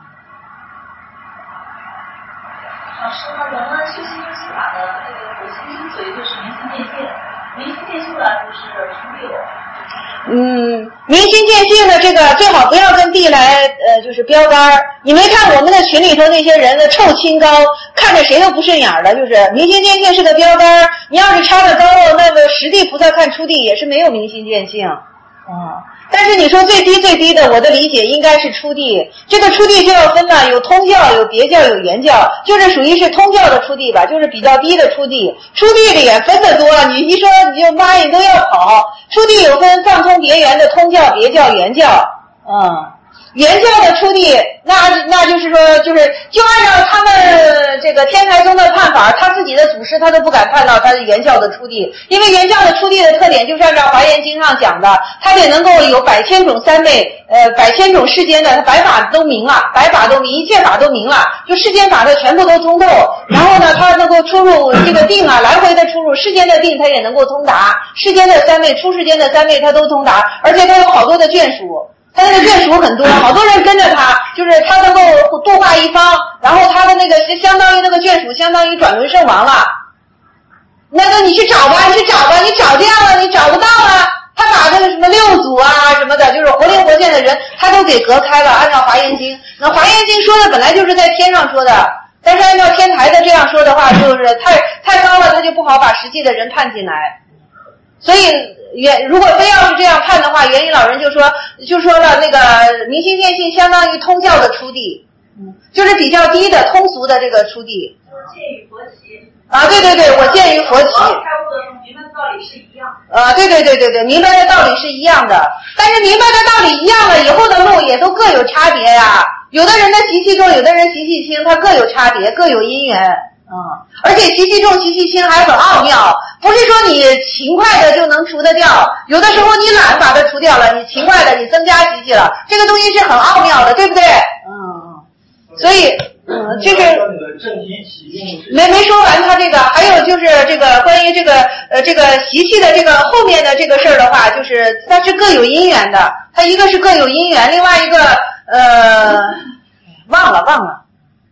老师，那我们修心修法的这个核心精髓就是明心见性，明心见性呢就是初六。 嗯，明心见性的这个最好不要跟地来呃就是标杆。你没看我们的群里头那些人的臭清高，看着谁都不顺眼的，就是明心见性是个标杆。你要是插个高漏，那个十地菩萨看初地也是没有明心见性。啊，但是你说最低最低的，我的理解应该是初地。这个初地就要分了，有通教、有别教、有原教，就是属于是通教的初地吧，就是比较低的初地。初地里也分得多，你一说你就妈呀，你都要跑。初地有分藏通别圆的通教、别教、原教，嗯。原教的初地，那那就是说，就是就按照他们这个天台宗的判法，他自己的祖师他都不敢判到他是原教的初地，因为原教的初地的特点就是按照《华严经》上讲的，他得能够有百千种三昧，呃，百千种世间的，他百法都明了，百法都明，一切法都明了，就世间法他全部都通透。然后呢，他能够出入这个定啊，来回的出入世间的定，他也能够通达，世间的三昧、出世间的三昧他都通达，而且他有好多的眷属。他那个眷属很多，好多人跟着他，就是他能够度化一方，然后他的那个相当于那个眷属相当于转轮圣王了。那个你去找吧，你去找吧，你找这样了，你找不到了，他把这个什么六祖啊什么的，就是活灵活现的人，他都给隔开了。按照华严经，那华严经说的本来就是在天上说的，但是按照天台的这样说的话，就是太太高了，他就不好把实际的人判进来。所以原如果非要是这样判的话，元音老人就说就说了那个明心见性相当于通教的初地，嗯，就是比较低的通俗的这个初地。 见于佛起啊，对对对，我见于佛起。 开悟的明白的道理是一样的。 啊，对对对对对，明白的道理是一样的，但是明白的道理一样了以后的路也都各有差别呀。有的人的习气重，有的人习气轻，它各有差别，各有因缘。嗯，而且习气重习气轻还很奥妙，不是说你勤快的就能除得掉，有的时候你懒把它除掉了，你勤快的你增加习气了，这个东西是很奥妙的，对不对？嗯，所以嗯，这是没没说完他这个，还有就是这个关于这个呃这个习气的这个后面的这个事儿的话，就是它是各有因缘的，它一个是各有因缘，另外一个呃忘了忘了。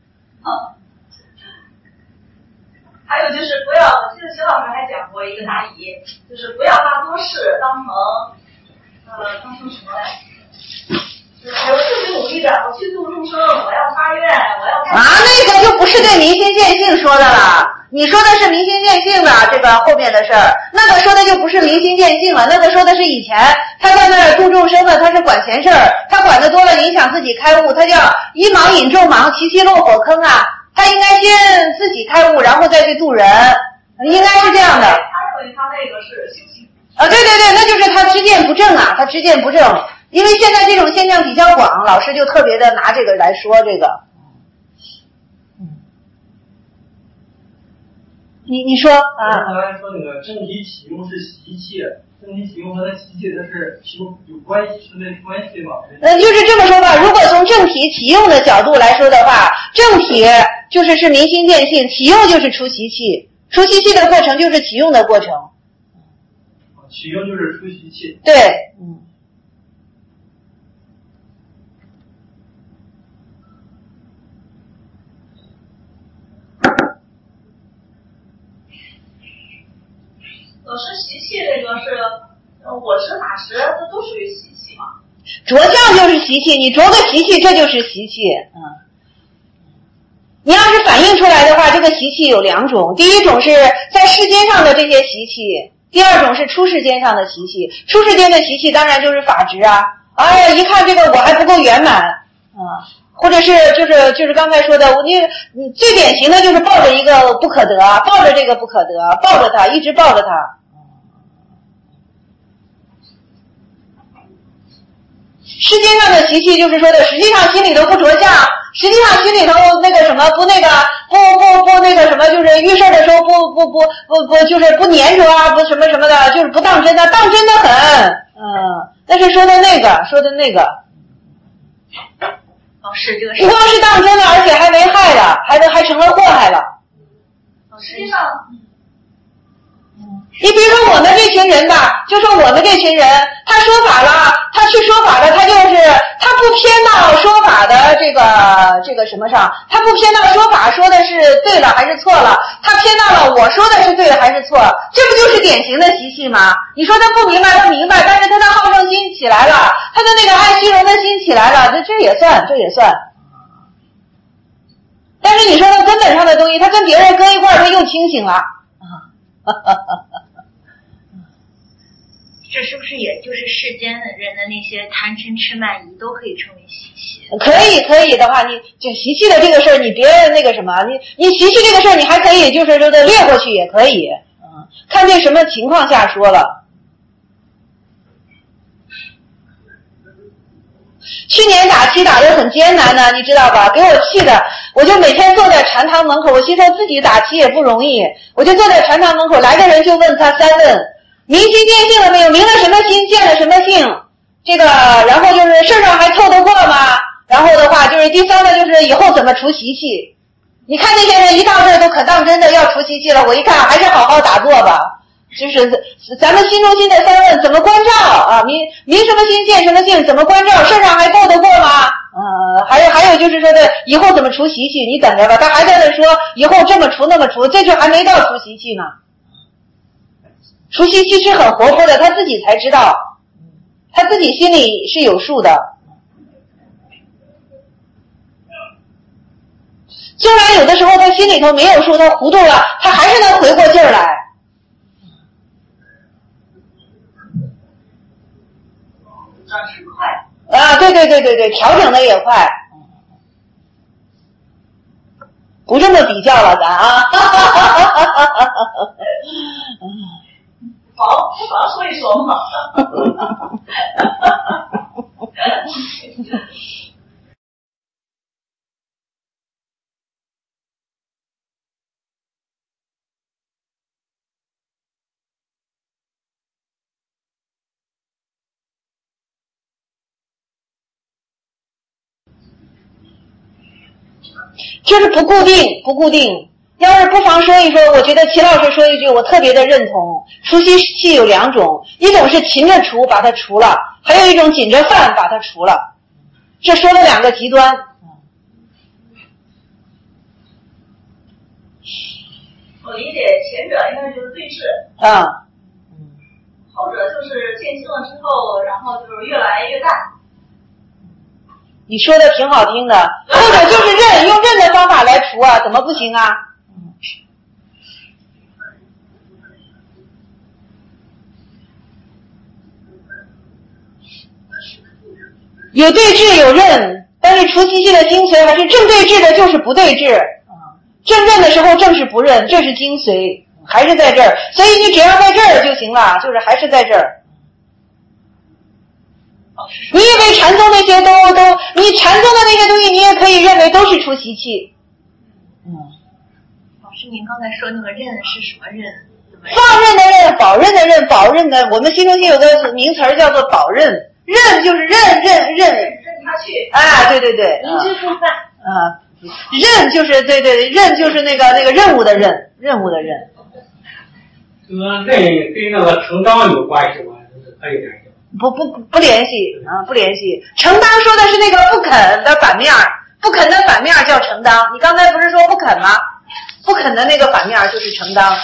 还有就是不要，我记得徐老师还讲过一个答疑，就是不要大多事当成，呃，当成什么来？就是我自己努力着，我去度众生，我要发愿，我要啊， 那个就不是对明心见性说的了。你说的是明心见性的这个后面的事儿，那个说的就不是明心见性了，那个说的是以前他在那儿度众生呢，他是管闲事儿，他管得多了影响自己开悟，他叫一盲引众盲，其其落火坑啊。他应该先自己开悟，然后再去度人，应该是这样的。 他认为他那个是修行啊，对对对，那就是他知见不正啊，他知见不正。因为现在这种现象比较广，老师就特别的拿这个来说这个。嗯，你你说啊？ 刚才说那个正体启用是习气，正体启用和那习气它是有有关系，是那关系吗？ 呃，就是这么说吧。如果从正体启用的角度来说的话，正体就是是明心见性，启用就是除习气，除习气的过程就是启用的过程。 启用就是除习气。 对，嗯。 老师，习气这个是，呃，我执法执，这都属于习气嘛？ 着相就是习气，你着个习气，这就是习气。嗯，你要是反映出来的话，这个习气有两种，第一种是在世间上的这些习气，第二种是出世间上的习气。出世间的习气当然就是法执啊，哎呀，一看这个我还不够圆满啊。或者是就是就是刚才说的，你你最典型的就是抱着一个不可得，抱着这个不可得，抱着它，一直抱着它。 世间上的习气就是说的，实际上心里头不着相，实际上心里头那个什么不那个不不不那个什么，就是遇事的时候不不不不不就是不粘着啊，不什么什么的，就是不当真的，当真的很。嗯，但是说的那个说的那个， 老师这个不光是当真了，而且还危害了，还还成了祸害了。 实际上。 你比如说我们这群人吧，就说我们这群人，他说法了，他去说法了，他就是他不偏到说法的这个这个什么上，他不偏到说法说的是对了还是错了，他偏到了我说的是对了还是错，这不就是典型的习气吗？你说他不明白，他明白，但是他的好胜心起来了，他的那个爱虚荣的心起来了，这这也算，这也算。但是你说他根本上的东西，他跟别人搁一块儿，他又清醒了。 这是不是也就是世间的人的那些贪嗔痴慢疑都可以称为习气？ 可以，可以的话，你这习气的这个事儿，你别那个什么，你你习气这个事儿，你还可以就是说的略过去也可以，嗯，看这什么情况下说了。去年打七打得很艰难呢，你知道吧？给我气的，我就每天坐在禅堂门口，我心说自己打七也不容易，我就坐在禅堂门口，来个人就问他三问。明心见性了没有？明了什么心，见了什么性？这个，然后就是事上还凑得过吗？然后的话，就是第三个就是以后怎么除习气。你看那些人一到这儿都可当真的要除习气了，我一看还是好好打坐吧。就是咱们心中心的三问，怎么关照啊？明明什么心，见什么性？怎么关照？事上还凑得过吗？呃，还有还有就是说的以后怎么除习气？你等着吧，他还在那说以后这么除那么除，这就还没到除习气呢。除习气是很活泼的，他自己才知道，他自己心里是有数的。虽然有的时候他心里头没有数，他糊涂了，他还是能回过劲儿来。 转是快啊，对对对对对，调整的也快。不这么比较了，咱啊。 好，不妨说一说嘛。 就是不固定，不固定。要是不妨说一说，我觉得齐老师说一句我特别的认同。除习气有两种，一种是勤着除把它除了，还有一种紧着犯把它除了。这说了两个极端。 我理解前者应该就是对峙啊， 后者就是见性了之后，然后就是越来越淡。 你说的挺好听的，后者就是认，用认的方法来除啊，怎么不行啊？有对峙有认，但是除习气的精髓还是正对峙的，就是不对峙。正认的时候正是不认，这是精髓，还是在这儿。所以你只要在这儿就行了，就是还是在这儿。你以为禅宗那些都都，你禅宗的那些东西，你也可以认为都是除习气。 嗯，老师，您刚才说那个认是什么认？ 放任的任，保任的任，保任的，我们新中心有个名词叫做保任。任就是任任任任他去啊，对对对， 明知故犯啊，任就是对对任就是那个那个任务的任，任务的任。 这个任跟那个承担有关系吗？就是可以联系？ 不不不联系啊，不联系。承担说的是那个不肯的反面，不肯的反面叫承担。你刚才不是说不肯吗？不肯的那个反面就是承担。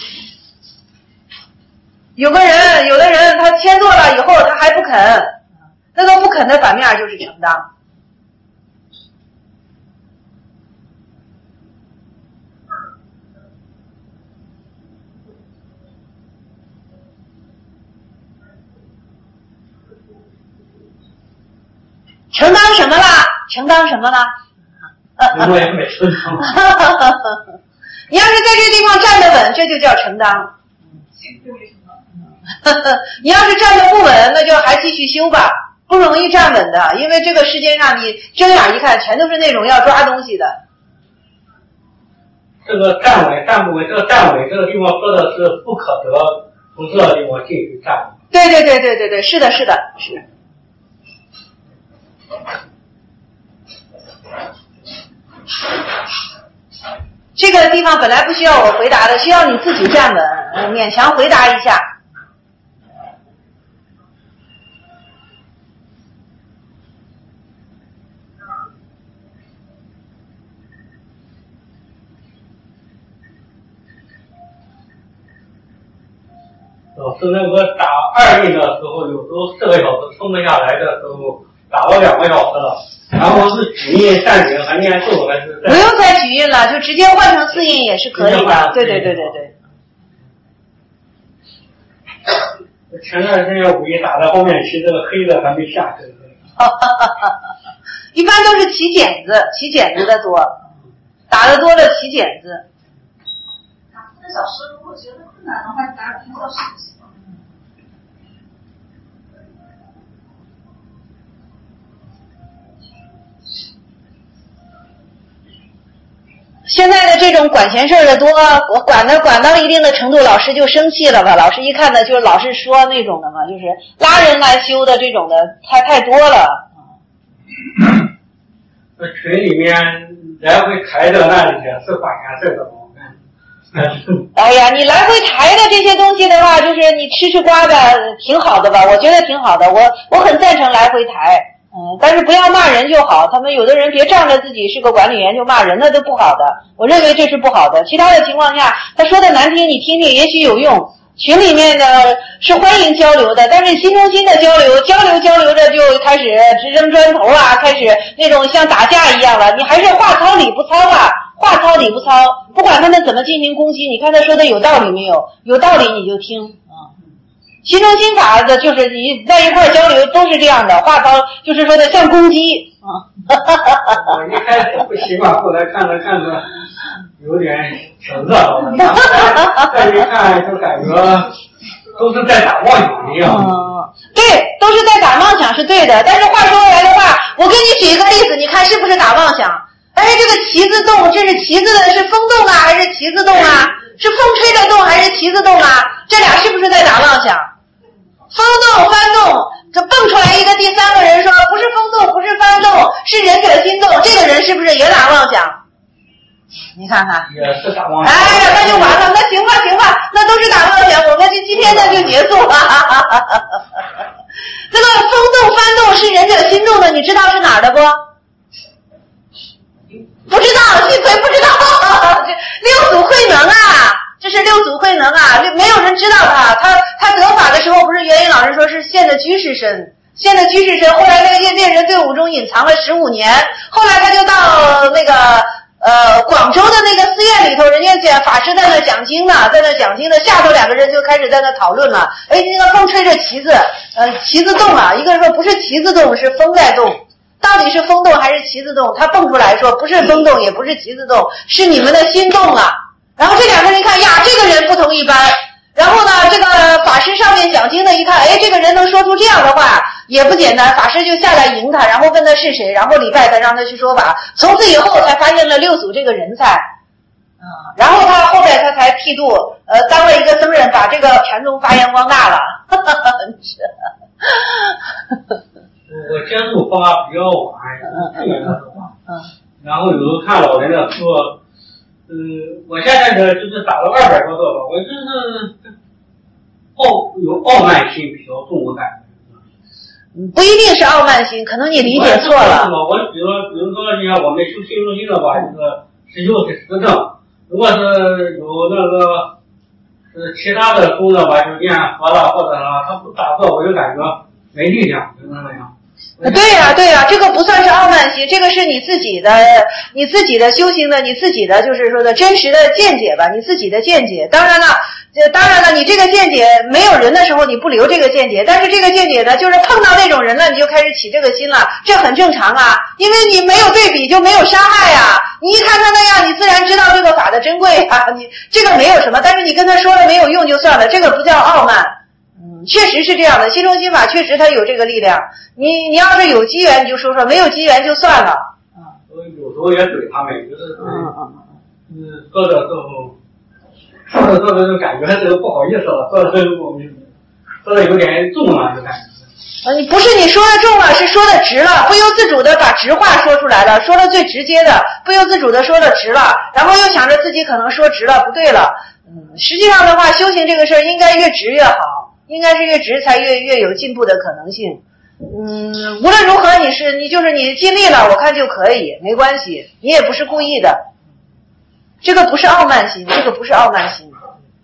有个人，有的人他签做了以后他还不肯，那个不肯的反面就是承担。承担什么啦？承担什么啦？ 我也没承担。 你要是在这地方站得稳，这就叫承担。你要是站得不稳，那就还继续修吧， 不容易站稳的，因为这个世界上你睁眼一看，全都是那种要抓东西的。 这个站稳站不稳，这个站稳这个地方说的是不可得从这个地方进去站稳。 对对对对对对，是的，是的，是。这个地方本来不需要我回答的，需要你自己站稳，嗯，勉强回答一下。 老师，那个打二印的时候，有时候四个小时撑不下来的时候，打了两个小时了，然后是举印暂停还念咒还是？ 不用再举印了，就直接换成四印也是可以的。对对对对对。 前段时间五一打在后面骑，这个黑的还没下去。 一般都是骑剪子，骑剪子的多，打的多了骑剪子。 打四个小时，如果觉得困难的话，打两个小时就行。 现在的这种管闲事的多，我管的管到一定的程度，老师就生气了吧？老师一看呢，就是老是说那种的嘛，就是拉人来修的这种的，太太多了。 这群里面来回抬的那也是管闲事的，我看。 哎呀，你来回抬的这些东西的话，就是你吃吃瓜的，挺好的吧？我觉得挺好的，我我很赞成来回抬。嗯，但是不要骂人就好。他们有的人别仗着自己是个管理员就骂人，那都不好的。我认为这是不好的。其他的情况下，他说的难听，你听听也许有用。群里面的是欢迎交流的，但是心中心的交流，交流交流着就开始扔砖头啊，开始那种像打架一样了。你还是话糙理不糙啊，话糙理不糙。不管他们怎么进行攻击，你看他说的有道理没有？有道理你就听。心中心法的就是你在一块交流都是这样的，话糙就是说的像攻击啊。 我一开始不习惯，后来看着看着有点挺热闹的，再一看就感觉都是在打妄想一样。 嗯，对，都是在打妄想是对的。但是话说回来的话，我给你举一个例子，你看是不是打妄想？哎，这个旗子动，这是旗子的是风动啊，还是旗子动啊？是风吹着动还是旗子动啊？这俩是不是在打妄想？风动翻动，这蹦出来一个第三个人说不是风动，不是翻动，是仁者心动，这个人是不是也打妄想？你看看， 也是打妄想。 哎呀，那就完了，那行吧行吧，那都是打妄想，我们这今天呢就结束了。这个风动翻动是仁者心动的，你知道是哪儿的不？不知道，幸亏不知道。这六祖慧能啊，这是六祖慧能啊，没有人知道他。他他得法的时候，不是袁云老师说是现的居士身，现的居士身。后来那个猎人队伍中隐藏了十五年，后来他就到那个呃广州的那个寺院里头，人家讲法师在那讲经呢，在那讲经的，下头两个人就开始在那讨论了。哎，那个风吹着旗子，呃，旗子动了。一个人说不是旗子动，是风在动。到底是风动还是旗子动？他蹦出来说不是风动，也不是旗子动，是你们的心动了。然后这两个人看呀，这个人不同一般。然后呢，这个法师上面讲经的一看，哎，这个人能说出这样的话也不简单。法师就下来迎他，然后问他是谁，然后礼拜他，让他去说法。从此以后才发现了六祖这个人才。啊，然后他后边他才剃度，呃，当了一个僧人，把这个禅宗发扬光大了。 我接触法比较晚，去年的时候，嗯，然后有时候看老人的说，嗯，我现在呢就是打了二百多个吧，我就是傲有傲慢心比较重，我感觉。 不一定是傲慢心，可能你理解错了。 我比如比如说，你看我们修心中心的吧，就是实修是实证，如果是有那个是其他的书的吧，就念佛了或者啊，他不打坐，我就感觉没力量，就那样。 对呀、啊、对呀、啊，这个不算是傲慢心，这个是你自己的你自己的修行的你自己的就是说的真实的见解吧，你自己的见解。当然了当然了你这个见解没有人的时候你不留这个见解，但是这个见解呢就是碰到那种人了你就开始起这个心了，这很正常啊，因为你没有对比就没有伤害啊，你一看他那样你自然知道这个法的珍贵啊，你这个没有什么，但是你跟他说了没有用就算了，这个不叫傲慢。嗯， 嗯，确实是这样的，心中心法确实它有这个力量。你你要是有机缘你就说说，没有机缘就算了。 啊，我有时候也怼他们，就是嗯嗯嗯，做的时候，做着做着就感觉这个不好意思了，做的我做的有点重了，就感觉。 啊，你不是你说的重了，是说的直了，不由自主的把直话说出来了，说了最直接的，不由自主的说了直了，然后又想着自己可能说直了不对了。嗯，实际上的话，修行这个事儿应该越直越好，应该是越直才越越有进步的可能性。嗯，无论如何，你是你就是你尽力了，我看就可以，没关系，你也不是故意的，这个不是傲慢心，这个不是傲慢心。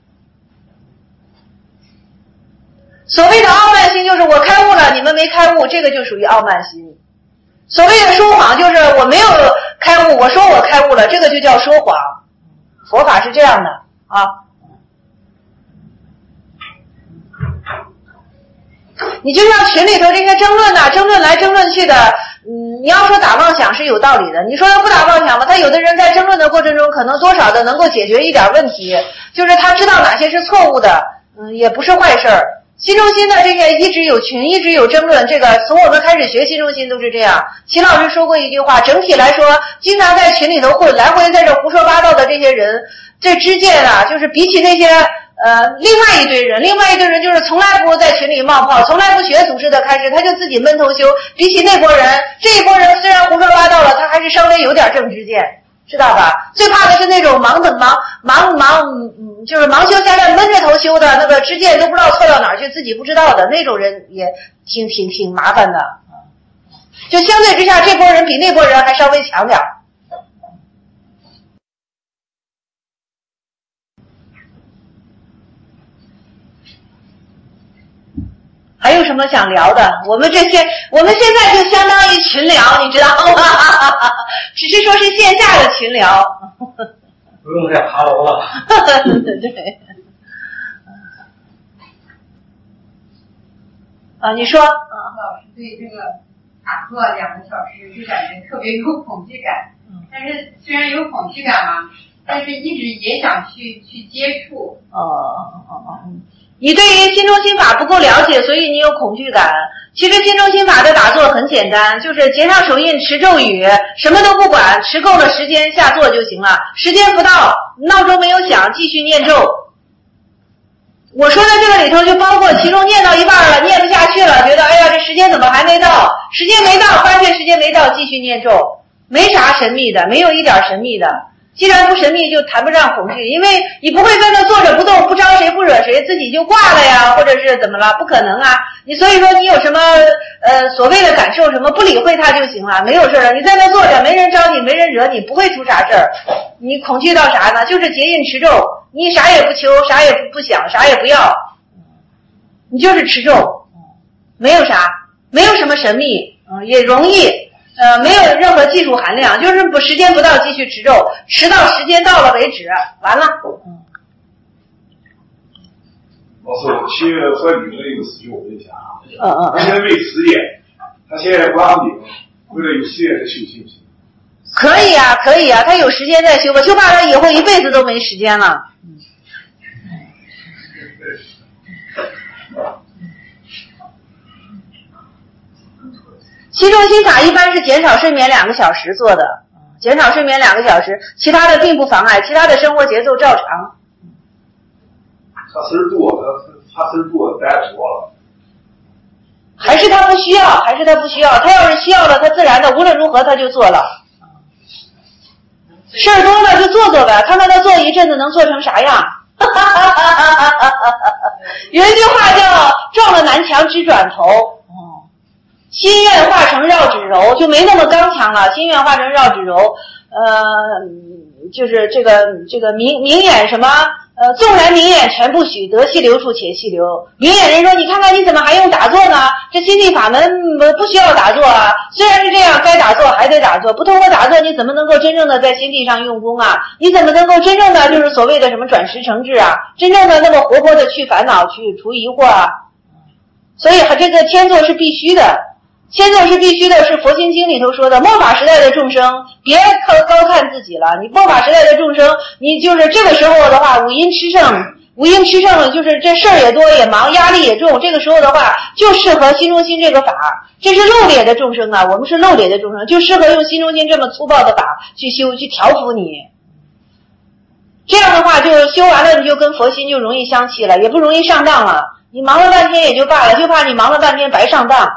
所谓的傲慢心就是我开悟了，你们没开悟，这个就属于傲慢心。所谓的说谎就是我没有开悟，我说我开悟了，这个就叫说谎。佛法是这样的啊。你就像群里头这些争论呐、啊，争论来争论去的，嗯，你要说打妄想是有道理的，你说他不打妄想吧，他有的人在争论的过程中可能多少的能够解决一点问题，就是他知道哪些是错误的，嗯，也不是坏事儿。心中心的这个一直有群，一直有争论，这个从我们开始学心中心都是这样。齐老师说过一句话，整体来说，经常在群里头混，来回在这胡说八道的这些人，这之间啊，就是比起那些呃另外一堆人，另外一堆人就是从来不在群里冒泡，从来不学祖师的开示，他就自己闷头修。比起那拨人，这一拨人虽然胡说八道了，他还是稍微有点正知见。知道吧？最怕的是那种盲的盲盲盲，嗯，就是盲修瞎练，闷着头修的那个知见都不知道错到哪儿去，自己不知道的那种人也挺挺挺麻烦的。就相对之下，这波人比那波人还稍微强点儿。还有什么想聊的？我们这些，我们现在就相当于群聊，你知道吗？只是说是线下的群聊， 不用再爬楼了。 对。啊，你说。 啊，老师对这个打坐两个小时就感觉特别有恐惧感，但是虽然有恐惧感嘛，但是一直也想去去接触。 哦哦哦哦。你对于心中心法不够了解，所以你有恐惧感。其实心中心法的打坐很简单，就是结上手印，持咒语，什么都不管，持够了时间下坐就行了。时间不到，闹钟没有响，继续念咒。我说的这个里头就包括其中念到一半了，念不下去了，觉得哎呀这时间怎么还没到？时间没到，发现时间没到，继续念咒，没啥神秘的，没有一点神秘的。既然不神秘，就谈不上恐惧，因为你不会在那坐着不动，不招谁不惹谁，自己就挂了呀，或者是怎么了？不可能啊！你所以说你有什么呃所谓的感受什么，不理会它就行了，没有事了。你在那坐着，没人招你，没人惹你，不会出啥事儿。你恐惧到啥呢？就是结印持咒，你啥也不求，啥也不想，啥也不要，你就是持咒，没有啥，没有什么神秘，嗯，也容易。呃，没有任何技术含量，就是不时间不到继续持咒，持到时间到了为止，完了。嗯。 老师，我七月和你们的一个事情我问一下啊。 嗯嗯。 他现在没时间，他现在不让领，为了有时间再修行不行？ 可以啊，可以啊，他有时间再修吧，就怕他以后一辈子都没时间了。嗯。心中心法一般是减少睡眠两个小时做的，减少睡眠两个小时，其他的并不妨碍，其他的生活节奏照常。 他事儿多，他他事儿多，太多了。 还是他不需要，还是他不需要？他要是需要了，他自然的，无论如何他就做了。事儿多了就做做呗，看看他做一阵子能做成啥样。有一句话叫“撞了南墙直转头”。心愿化成绕指柔，就没那么刚强了。心愿化成绕指柔，呃，就是这个这个明明眼什么，呃，纵然明眼全不许，得细流处且细流。明眼人说，你看看你怎么还用打坐呢？这心地法门不需要打坐啊。虽然是这样，该打坐还得打坐，不通过打坐，你怎么能够真正的在心地上用功啊？你怎么能够真正的就是所谓的什么转识成智啊？真正的那么活泼的去烦恼，去除疑惑啊？所以这个天坐是必须的。先做是必须的，是佛心经里头说的。末法时代的众生，别高高看自己了。你末法时代的众生，你就是这个时候的话，五阴炽盛， 五阴炽盛，就是这事儿也多也忙，压力也重，这个时候的话就适合心中心这个法。这是漏劣的众生啊，我们是漏劣的众生，就适合用心中心这么粗暴的法去修，去调伏你。这样的话就修完了，你就跟佛心就容易相契了，也不容易上当了。你忙了半天也就罢了，就怕你忙了半天白上当。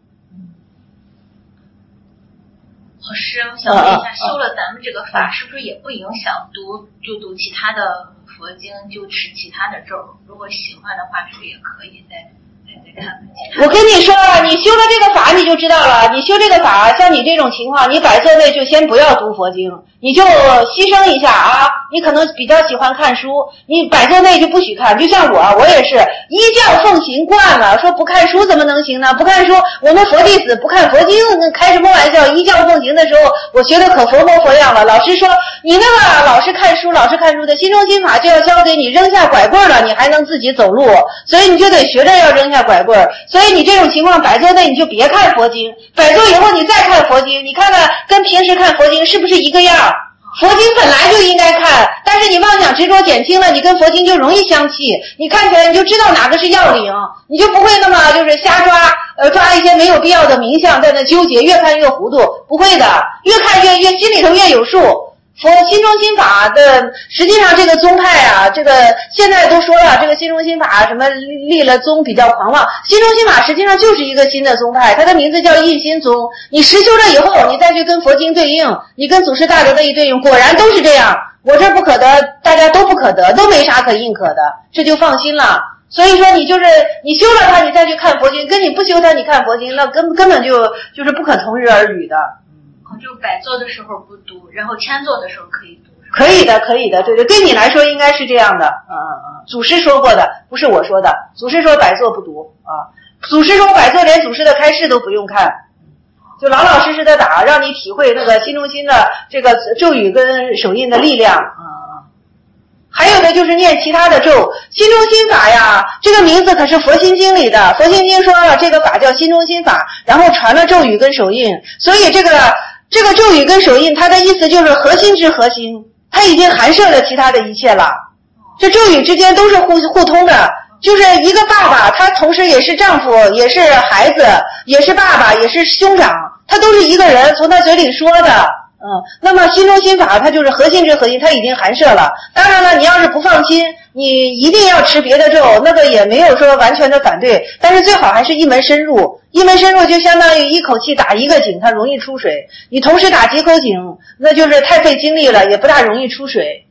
老师，我想问一下，修了咱们这个法，是不是也不影响读就读其他的佛经，就持其他的咒？如果喜欢的话，是不是也可以再再再看看其他的？ 我跟你说啊，你修了这个法你就知道了。你修这个法，像你这种情况，你百座内就先不要读佛经，你就牺牲一下啊。你可能比较喜欢看书，你百座内就不许看。就像我，我也是依教奉行惯了，说不看书怎么能行呢？不看书，我们佛弟子不看佛经，开什么玩笑？依教奉行的时候，我学的可佛模佛样了。老师说，你那么老是看书，老是看书的心中心法就要教给你扔下拐棍了，你还能自己走路，所以你就得学着要扔下拐棍。所以你这种情况，百座内你就别看佛经，百座以后你再看佛经，你看看跟平时看佛经是不是一个样？佛经本来就应该看，但是你妄想执着减轻了，你跟佛经就容易相契，你看起来你就知道哪个是要领，你就不会那么就是瞎抓，呃，抓一些没有必要的名相在那纠结，越看越糊涂，不会的，越看越越心里头越有数。佛心中心法的，实际上这个宗派啊，这个现在都说了，这个心中心法什么立了宗比较狂妄，心中心法实际上就是一个新的宗派，它的名字叫印心宗。你实修了以后，你再去跟佛经对应，你跟祖师大德的一对应，果然都是这样。我这不可得，大家都不可得，都没啥可认可的，这就放心了。所以说你就是你修了它，你再去看佛经，跟你不修它，你看佛经，那根根本就就是不可同日而语的。 就百座的时候不读，然后千座的时候可以读。 可以的，可以的，对对，对你来说应该是这样的。嗯嗯嗯，祖师说过的，不是我说的。祖师说百座不读啊，祖师说百座连祖师的开示都不用看，就老老实实的打，让你体会那个心中心的这个咒语跟手印的力量啊。还有的就是念其他的咒，心中心法呀，这个名字可是佛心经里的。佛心经说了，这个法叫心中心法，然后传了咒语跟手印，所以这个。这个咒语跟手印，它的意思就是核心之核心，它已经含摄了其他的一切了。这咒语之间都是互互通的，就是一个爸爸，他同时也是丈夫，也是孩子，也是爸爸，也是兄长，他都是一个人，从他嘴里说的。嗯，那么心中心法，它就是核心之核心，它已经含摄了。当然了，你要是不放心，你一定要持别的咒，那个也没有说完全的反对，但是最好还是一门深入。一门深入就相当于一口气打一个井，它容易出水。你同时打几口井，那就是太费精力了，也不大容易出水。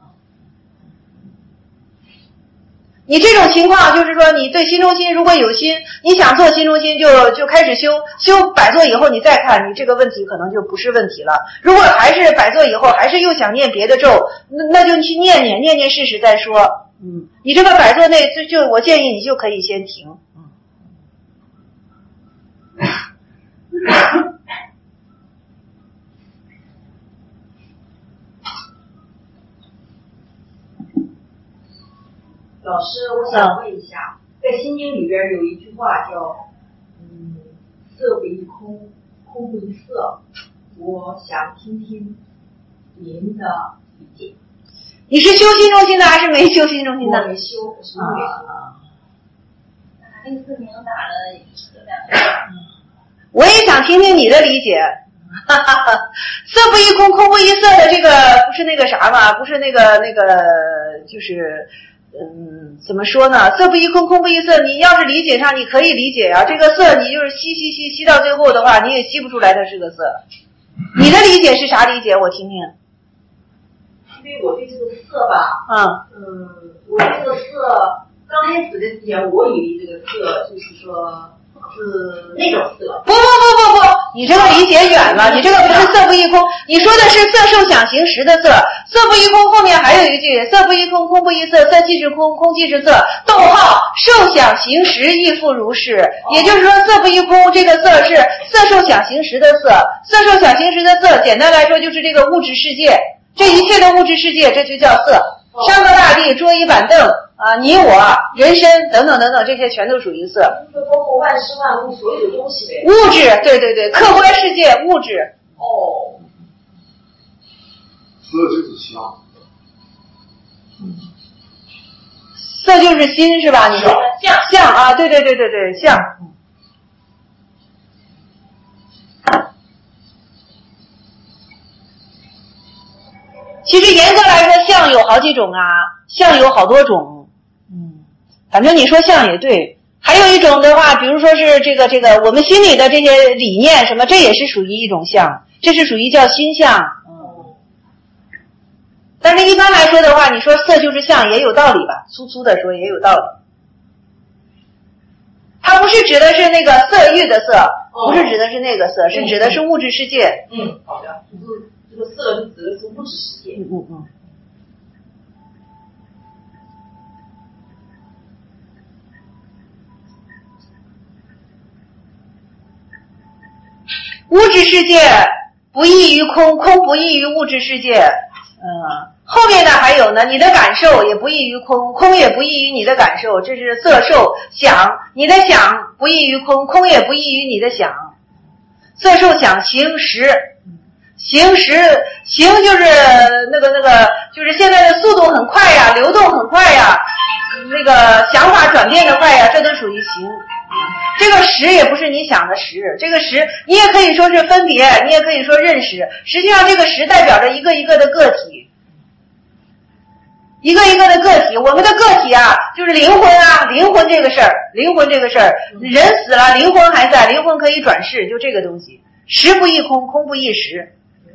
你这种情况就是说，你对心中心如果有心，你想做心中心就就开始修，修百座以后你再看，你这个问题可能就不是问题了。如果还是百座以后还是又想念别的咒，那那就去念念念念试试再说。嗯，你这个百座内就就我建议你就可以先停。 老师，我想问一下，在心经里边有一句话叫“嗯，色不异空，空不异色”，我想听听您的理解。 你是修心中心的还是没修心中心的？ 我没修，我什么没修。 那个字名打了有两个。 我也想听听你的理解。哈哈哈，色不异空，空不异色的这个不是那个啥吗？不是那个那个就是。嗯，怎么说呢？色不异空，空不异色。你要是理解上，你可以理解啊。这个色，你就是吸吸吸吸到最后的话，你也吸不出来它是个色。你的理解是啥理解？我听听。 因为我对这个色吧， 嗯嗯，我对这个色刚开始的之前，我以为这个色就是说是那种色。 不不不不不，你这个理解远了，你这个不是色不异空，你说的是色受想行识的色。色不异空后面还有一句，色不异空，空不异色，色即是空，空即是色，逗号，受想行识亦复如是。也就是说，色不异空这个色是色受想行识的色，色受想行识的色，简单来说就是这个物质世界，这一切的物质世界，这就叫色。山河大地、桌椅板凳啊，你我、人参等等等等，这些全都属于色。 就是包括万事万物所有的东西呗。 物质，对对对，客观世界，物质。 哦。 色就是相。 色就是心是吧？你说相相啊，对对对对对，相。其实严格来说，相有好几种啊，相有好多种。嗯，反正你说相也对。还有一种的话，比如说是这个这个我们心里的这些理念什么，这也是属于一种相，这是属于叫心相。嗯。但是一般来说的话，你说色就是相也有道理吧？粗粗的说也有道理。它不是指的是那个色欲的色，不是指的是那个色，是指的是物质世界。 嗯，好的，就是这个色就指的是物质世界。 嗯嗯嗯。物质世界不异于空，空不异于物质世界。嗯，后面的还有呢，你的感受也不异于空，空也不异于你的感受，这是色受想，你的想不异于空，空也不异于你的想。色受想行识，行识行就是那个那个，就是现在的速度很快呀，流动很快呀，那个想法转变的快呀，这都属于行。这个识也不是你想的识，这个识你也可以说是分别，你也可以说认识，实际上这个识代表着一个一个的个体，一个一个的个体。我们的个体啊，就是灵魂啊，灵魂这个事儿，灵魂这个事儿，人死了，灵魂还在，灵魂可以转世，就这个东西。识不异空，空不异识。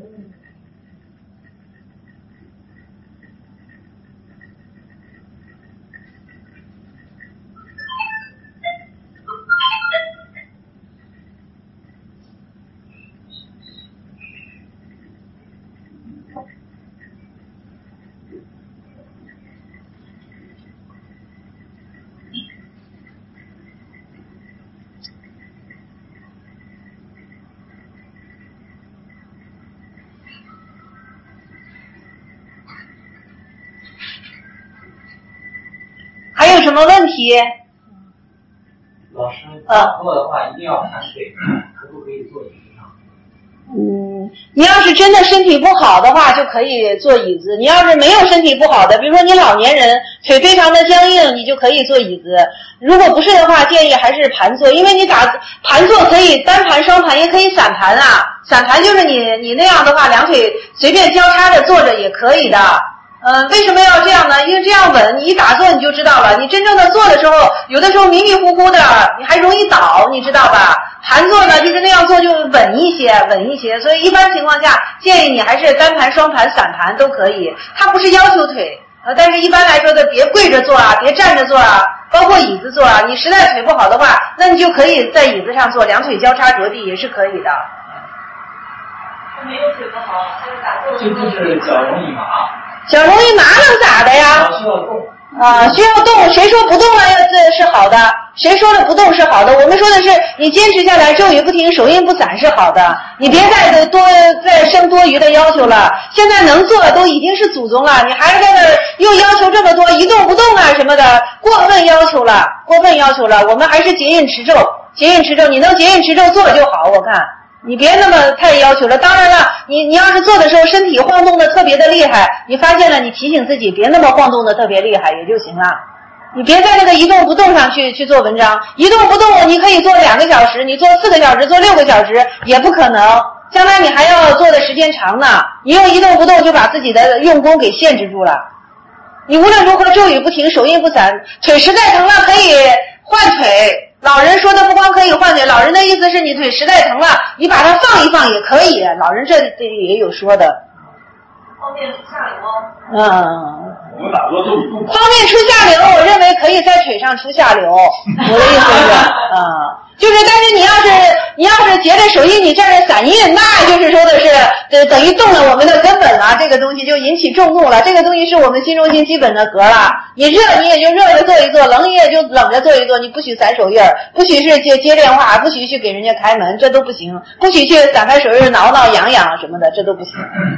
还有什么问题？ 老师，打坐的话一定要盘腿，可不可以坐椅子上？ 嗯，你要是真的身体不好的话，就可以坐椅子。你要是没有身体不好的，比如说你老年人腿非常的僵硬，你就可以坐椅子。如果不是的话，建议还是盘坐，因为你打盘坐可以单盘、双盘，也可以散盘啊。散盘就是你你那样的话，两腿随便交叉着坐着也可以的。嗯，为什么要这样呢？因为这样稳，你一打坐你就知道了。你真正的坐的时候，有的时候迷迷糊糊的，你还容易倒，你知道吧？盘坐呢，就是那样做就稳一些，稳一些。所以一般情况下，建议你还是单盘、双盘、散盘都可以。它不是要求腿，呃，但是一般来说的，别跪着坐啊，别站着坐啊，包括椅子坐啊。你实在腿不好的话，那你就可以在椅子上坐，两腿交叉着地也是可以的。 没有腿不好，还有打坐的就就是脚容易麻。 脚容易麻能咋的呀？ 需要动啊，需要动。谁说不动了这是好的？谁说了不动是好的？我们说的是你坚持下来，咒语不停，手印不散是好的。你别再多再生多余的要求了。现在能做都已经是祖宗了，你还在那又要求这么多，一动不动啊什么的，过分要求了，过分要求了。我们还是结印持咒，结印持咒，你能结印持咒做就好，我看。你别那么太要求了。当然了，你你要是做的时候身体晃动的特别的厉害，你发现了，你提醒自己别那么晃动的特别厉害也就行了。你别在那个一动不动上去去做文章，一动不动你可以做两个小时，你做四个小时，做六个小时也不可能。将来你还要做的时间长呢，你用一动不动就把自己的用功给限制住了。你无论如何咒语不停，手印不散，腿实在疼了可以换腿。老人说的不光可以换腿，老人的意思是你腿实在疼了，你把它放一放也可以。老人这这也有说的。 方便出下流。 嗯。 我们打坐都不方便出下流，我认为可以在腿上出下流。我的意思是，啊、嗯，就是，但是你要是你要是结着手印，你站着散印，那就是说的是，呃，等于动了我们的根本了，这个东西就引起众怒了。这个东西是我们心中心基本的格了。你热你也就热着做一做，冷你也就冷着做一做，你不许散手印儿，不许是接接电话，不许去给人家开门，这都不行，不许去散开手印儿挠挠痒痒什么的，这都不行。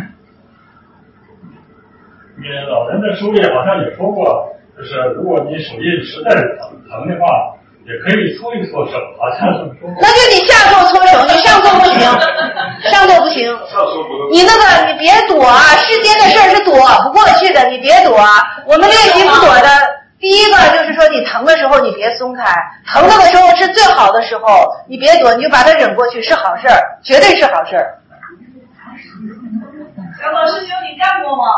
你老人的书里好像也说过，就是如果你手印实在是疼疼的话，也可以搓一搓手，好像这么说过。 那就你下坐搓手，你上坐不行，上坐不行。你那个你别躲啊，世间的事儿是躲不过去的，你别躲啊。我们练习不躲的， 第一个就是说，你疼的时候你别松开，疼的时候是最好的时候，你别躲，你就把它忍过去，是好事儿，绝对是好事儿。 小宝师兄，你干过吗？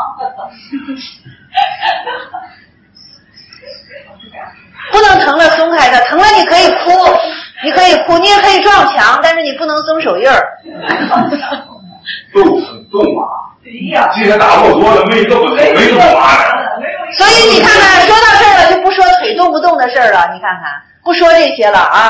不能疼了松开的，疼了你可以哭，你可以哭，你也可以撞墙，但是你不能松手印儿。 都很重啊！今天打过多了，没这么没这么麻烦。 所以你看看，说到这儿了就不说腿动不动的事儿了，你看看，不说这些了啊。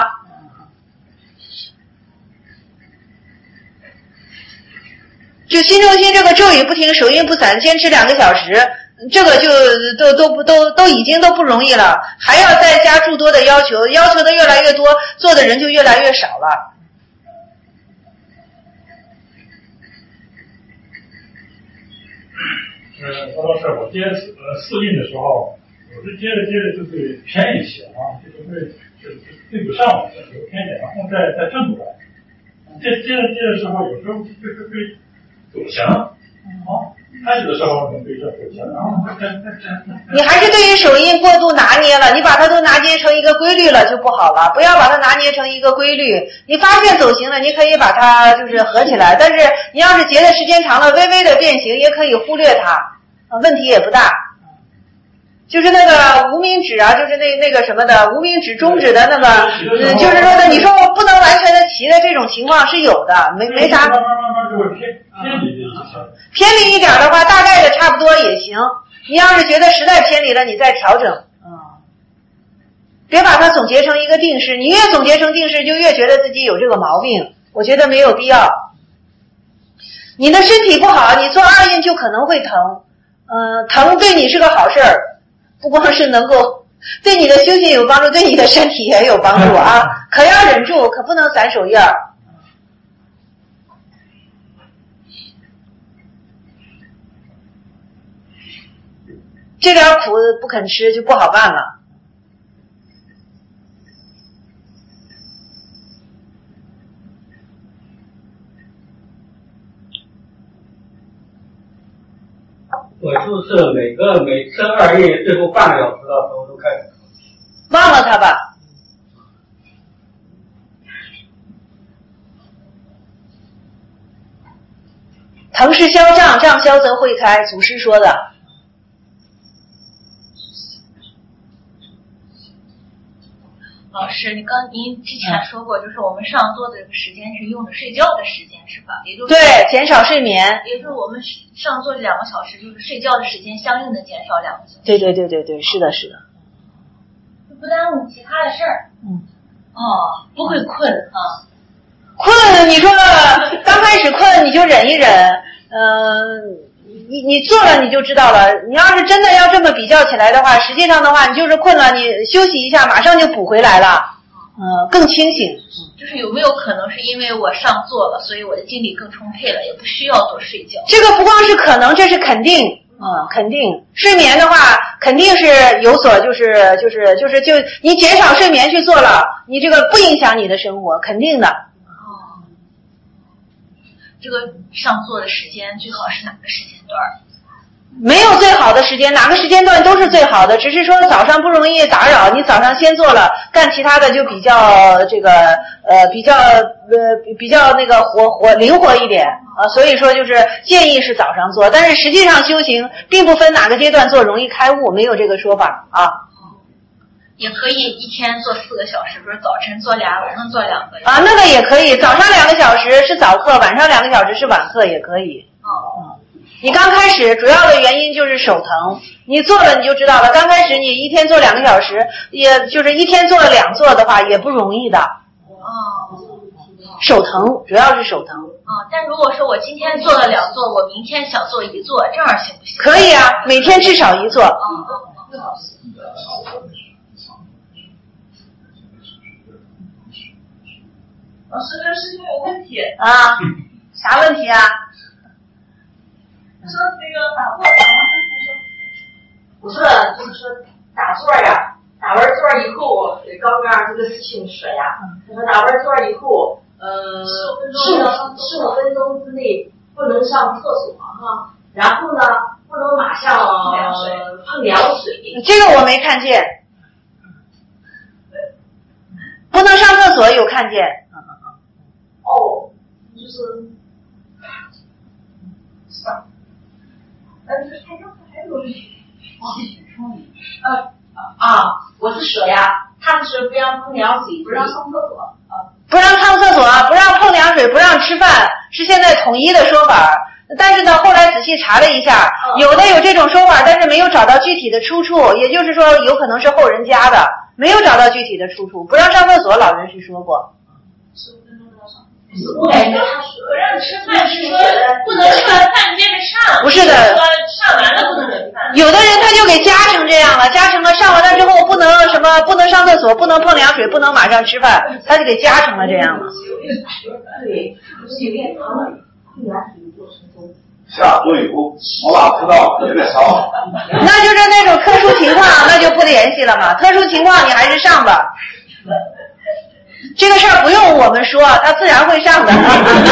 就心中心这个咒语不停，手印不散，坚持两个小时，这个就都都不都都已经都不容易了，还要再加诸多的要求，要求的越来越多，做的人就越来越少了。 呃，说到这儿，我接呃试印的时候，有时接着接着就会偏一些啊，就是会就是对不上了，有时候偏一点，然后再再正过来。接接着接着时候，有时候就是会走形，啊，开始的时候能对这走形，然后再再再。 你还是对于手印过度拿捏了，你把它都拿捏成一个规律了就不好了，不要把它拿捏成一个规律。你发现走形了，你可以把它就是合起来，但是你要是结的时间长了，微微的变形也可以忽略它，问题也不大。就是那个无名指啊，就是那那个什么的无名指、中指的那个，呃，就是说的，你说我不能完全的齐的这种情况是有的，没没啥。 慢慢慢慢就会偏偏离一些。 偏离一点的话，大概的差不多也行。你要是觉得实在偏离了，你再调整。嗯。别把它总结成一个定式，你越总结成定式，就越觉得自己有这个毛病。我觉得没有必要。你的身体不好，你做二印就可能会疼。嗯、呃，疼对你是个好事儿。不光是能够对你的修行有帮助，对你的身体也有帮助啊！可要忍住，可不能散手印儿。这点苦不肯吃就不好办了。 我就是每个每次二印最后半个小时的时候都开始忘了它吧。疼是消胀，胀消则会开，祖师说的。 老师，你刚您之前说过，就是我们上座的这个时间是用的睡觉的时间，是吧？也就是对，减少睡眠。 也就是我们上座两个小时，就是睡觉的时间相应的减少两个小时。 对对对对对，是的，是的。 不耽误其他的事儿。 嗯。 哦，不会困啊。 困，你说刚开始困你就忍一忍，嗯、呃，你你做了你就知道了。你要是真的要这么比较起来的话，实际上的话，你就是困了，你休息一下，马上就补回来了，嗯、呃，更清醒。 就是有没有可能是因为我上座了，所以我的精力更充沛了，也不需要多睡觉？ 这个不光是可能，这是肯定。嗯，肯定睡眠的话，肯定是有所就是就是就是就你减少睡眠去做了，你这个不影响你的生活，肯定的。 哦，这个上座的时间最好是哪个时间段？ 没有最好的时间，哪个时间段都是最好的，只是说早上不容易打扰，你早上先做了，干其他的就比较这个呃比较呃比较那个活活灵活一点啊，所以说就是建议是早上做，但是实际上修行并不分哪个阶段做容易开悟，没有这个说法啊。 也可以一天做四个小时，比如早晨做俩，晚上做两个啊，那个也可以，早上两个小时是早课，晚上两个小时是晚课也可以。 哦。 嗯，你刚开始主要的原因就是手疼，你做了你就知道了。刚开始你一天做两个小时，也就是一天做了两做的话，也不容易的。 哦， 手疼主要是手疼。 哦，但如果说我今天做了两做，我明天想做一做，这样行不行？ 可以啊，每天至少一做。 哦， 老师，这个事情有问题啊？啥问题啊？ 说那个打坐打完他说， 我说就是说打坐呀，打完坐以后，刚刚这个事情说呀，他说打完坐以后，呃，十五十五分钟之内不能上厕所哈，然后呢不能马上碰凉水， 这个我没看见。不能上厕所有看见。 哦，就是上，呃，还有还有细菌冲理。呃啊，我是说呀，他们是不让碰凉水，不让上厕所。啊， 不让上厕所，不让碰凉水，不让吃饭，是现在统一的说法。但是呢，后来仔细查了一下，有的有这种说法，但是没有找到具体的出处，也就是说，有可能是后人加的，没有找到具体的出处。不让上厕所，老人是说过。 我感觉他是不让吃饭，是说不能吃完饭接着上。 不是的， 说上完了不能忍饭。 有的人他就给加成这样了，加成了上完了之后不能什么，不能上厕所，不能碰凉水，不能马上吃饭，他就给加成了这样了。 对，训练他们碰凉水过程中。 下桌以后，我把葡萄也得烧。 那就是那种特殊情况，那就不联系了嘛。特殊情况你还是上吧。这个事儿不用我们说，他自然会上的。 啊，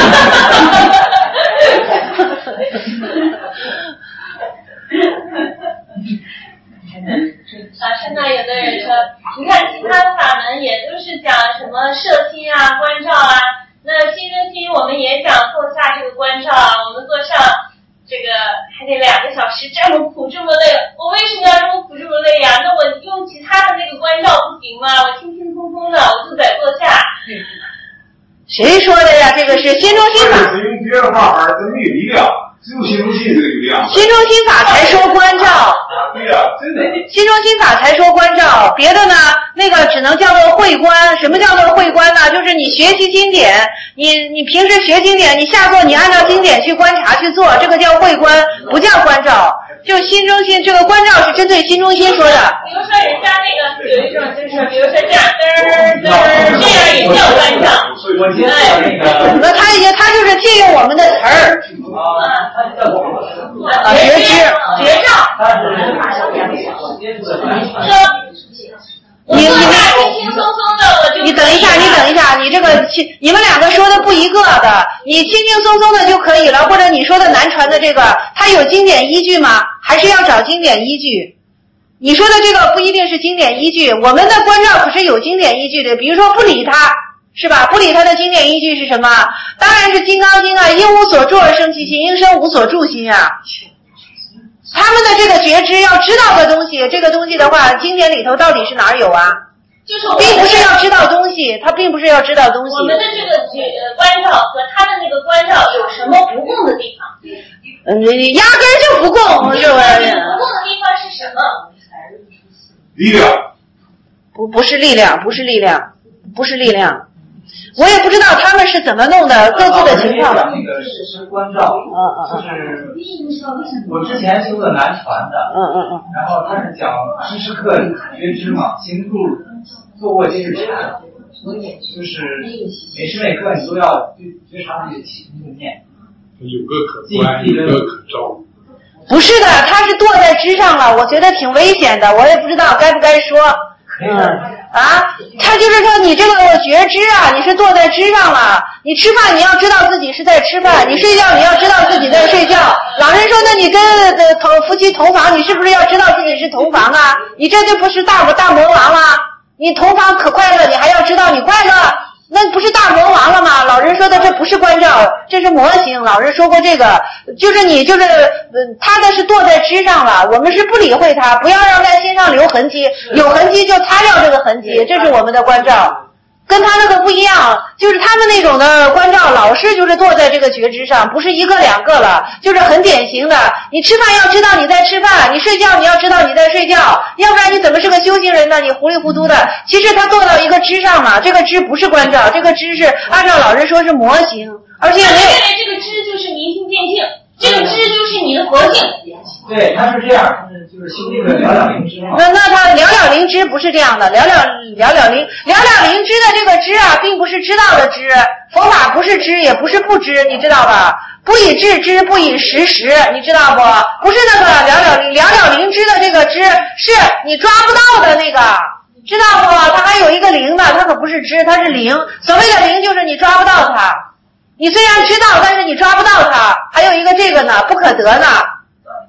现在有的人说，你看其他的法门也都是讲什么摄心啊、关照啊，那心中心我们也讲做下这个关照啊，我们做上这个还得两个小时，这么苦这么累，我为什么要这么苦这么累呀？那我用其他的那个关照不行吗？我轻轻松松的，我就在坐下。 谁说的呀？这个是心中心法。 是用别的方法，它没有力量，只有心中心这个有力量。 心中心法才说关照。 啊，对呀、啊，真的。 心中心法才说关照，别的呢，那个只能叫做会观。什么叫做会观呢？就是你学习经典，你你平时学经典，你下座你按照经典去观察去做，这个叫会观，不叫关照。就心中心，这个关照是针对心中心说的。 比如说人家那个有一种就是，比如说这样嘚儿嘚儿，这样也叫关照。 我接受那个。 那他也他就是借用我们的词儿。 啊，他叫什么？ 啊，觉知觉照。 他是马上两个小时接触的。 你你轻轻松松的我就。 你等一下，你等一下，你这个你们两个说的不一个的，你轻轻松松的就可以了，或者你说的南传的这个，它有经典依据吗？还是要找经典依据？你说的这个不一定是经典依据，我们的关照可是有经典依据的，比如说不理他，是吧？不理他的经典依据是什么？当然是《金刚经》啊，因无所住而生其心，应生无所住心啊。他们的这个觉知要知道的东西，这个东西的话，经典里头到底是哪儿有啊？ 就是并不是要知道东西，他并不是要知道东西。 我们的这个呃关照和他的那个关照有什么不共的地方？ 嗯，压根儿就不共，是不是？ 不共的地方是什么？ 力量。 不，不是力量，不是力量，不是力量。我也不知道他们是怎么弄的，各自的情况的。 那个实施关照， 嗯嗯嗯， 就是我之前修的南传的， 嗯嗯嗯， 然后他是讲时时刻觉知嘛，行住坐卧皆是禅，就是每时每刻你都要觉察自己的起心动念， 有个可观，有个可照。 不是的，他是堕在枝上了，我觉得挺危险的，我也不知道该不该说。嗯啊，他就是说你这个觉知啊，你是堕在枝上了。你吃饭你要知道自己是在吃饭，你睡觉你要知道自己在睡觉。老人说，那你跟呃同夫妻同房，你是不是要知道自己是同房啊？你这就不是大大魔王了。你同房可快乐，你还要知道你快乐，那不是大魔王了吗？老人说的这不是关照，这是模型。老人说过这个，就是你就是呃，他的是堕在枝上了，我们是不理会他，不要让在心上留痕迹，有痕迹就擦掉这个痕迹，这是我们的关照。跟他那个不一样，就是他们那种的关照老是就是坐在这个觉知上，不是一个两个了，就是很典型的。你吃饭要知道你在吃饭，你睡觉你要知道你在睡觉，要不然你怎么是个修行人呢？你糊里糊涂的。其实他坐到一个知上嘛，这个知不是关照，这个知是按照老师说是模型，而且没有。 这个知就是明心见性，这个知就是你的佛性。 对，他是这样，就是修这个了了灵知嘛。 那那他了了灵知不是这样的，了了了了灵了了灵知的这个知啊，并不是知道的知，佛法不是知，也不是不知，你知道吧？不以知知，不以识识，你知道不？不是那个了了灵了了灵知的这个知，是你抓不到的那个，知道不？它还有一个灵的，它可不是知，它是灵。所谓的灵就是你抓不到它，你虽然知道，但是你抓不到它。还有一个这个呢，不可得呢。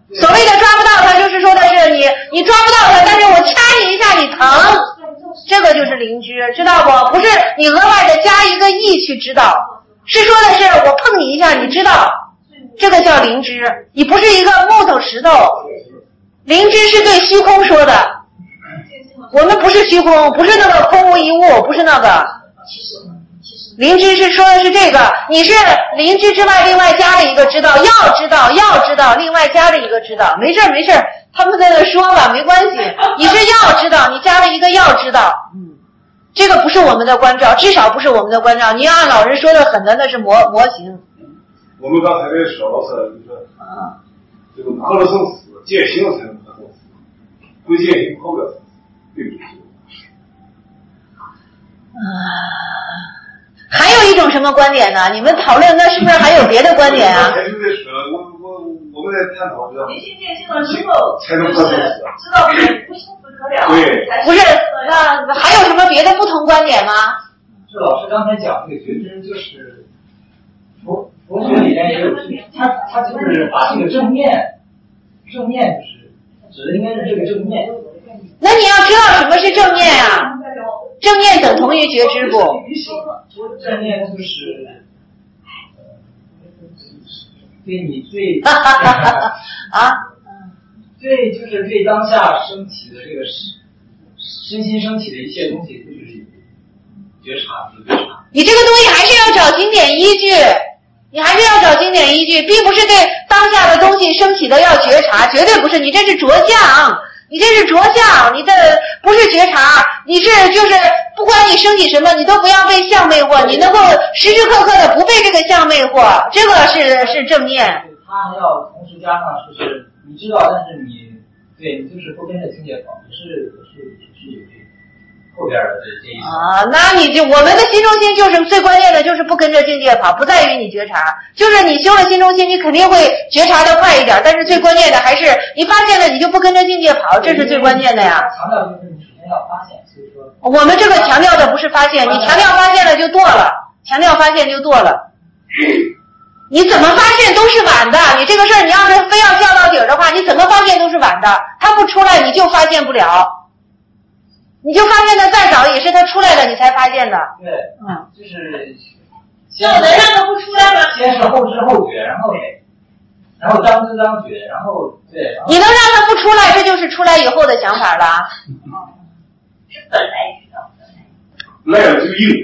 所谓的抓不到它，就是说的是你你抓不到它，但是我掐你一下你疼，这个就是灵知，知道不？不是你额外的加一个意去知道，是说的是我碰你一下你知道，这个叫灵知。你不是一个木头石头，灵知是对虚空说的，我们不是虚空，不是那个空无一物，不是那个。灵知是说的是这个，你是灵知之外另外加了一个知道，要知道要知道另外加了一个知道，没事没事，他们在那说吧，没关系，你是要知道，你加了一个要知道，嗯，这个不是我们的关照，至少不是我们的关照，你要按老人说的狠的那是模模型。 我们刚才那说老师就是啊，这个破了生死，见行才能破生死，不见行破不了生死，对不对？ 啊，还有一种什么观点呢？你们讨论那是不是还有别的观点啊？ 我我我们在探讨这。 明心见性了之后， 才能破生死， 知道自己不生不可了。 对， 不是，那还有什么别的不同观点吗？ 这老师刚才讲这个觉知，就是佛佛学里面也有，他他就是把这个正念，正念就是指的应该是这个正念。 那你要知道什么是正念啊？正念等同于觉知不？ 正念就是，对你最啊， 对，就是对当下升起的这个身心升起的一切东西，就是觉察，觉察。 你这个东西还是要找经典依据，你还是要找经典依据，并不是对当下的东西升起的要觉察，绝对不是，你这是着相。你这是着相，你的不是觉察，你是就是不管你升起什么，你都不要被相魅惑，你能够时时刻刻的不被这个相魅惑，这个是是正念。 他还要同时加上，就是你知道，但是你对你就是不跟着境界跑，也是也是也是有这后边的这这一层啊。那你就我们的心中心就是最关键的，就是不跟着境界跑，不在于你觉察，就是你修了心中心，你肯定会觉察的快一点，但是最关键的还是你发现了你就不跟着境界跑，这是最关键的呀。 强调就是你首先要发现，所以说我们这个强调的不是发现，你强调发现了就堕了，强调发现就堕了。你怎么发现都是晚的，你这个事儿你要是非要降到底儿的话，你怎么发现都是晚的，它不出来你就发现不了。你就发现的再早也是它出来了你才发现的。 对，嗯，就是那我能让它不出来吗？ 先是后知后觉，然后然后当知当觉，然后对。 你能让它不出来，这就是出来以后的想法了。 是本来知道的。 来了就硬。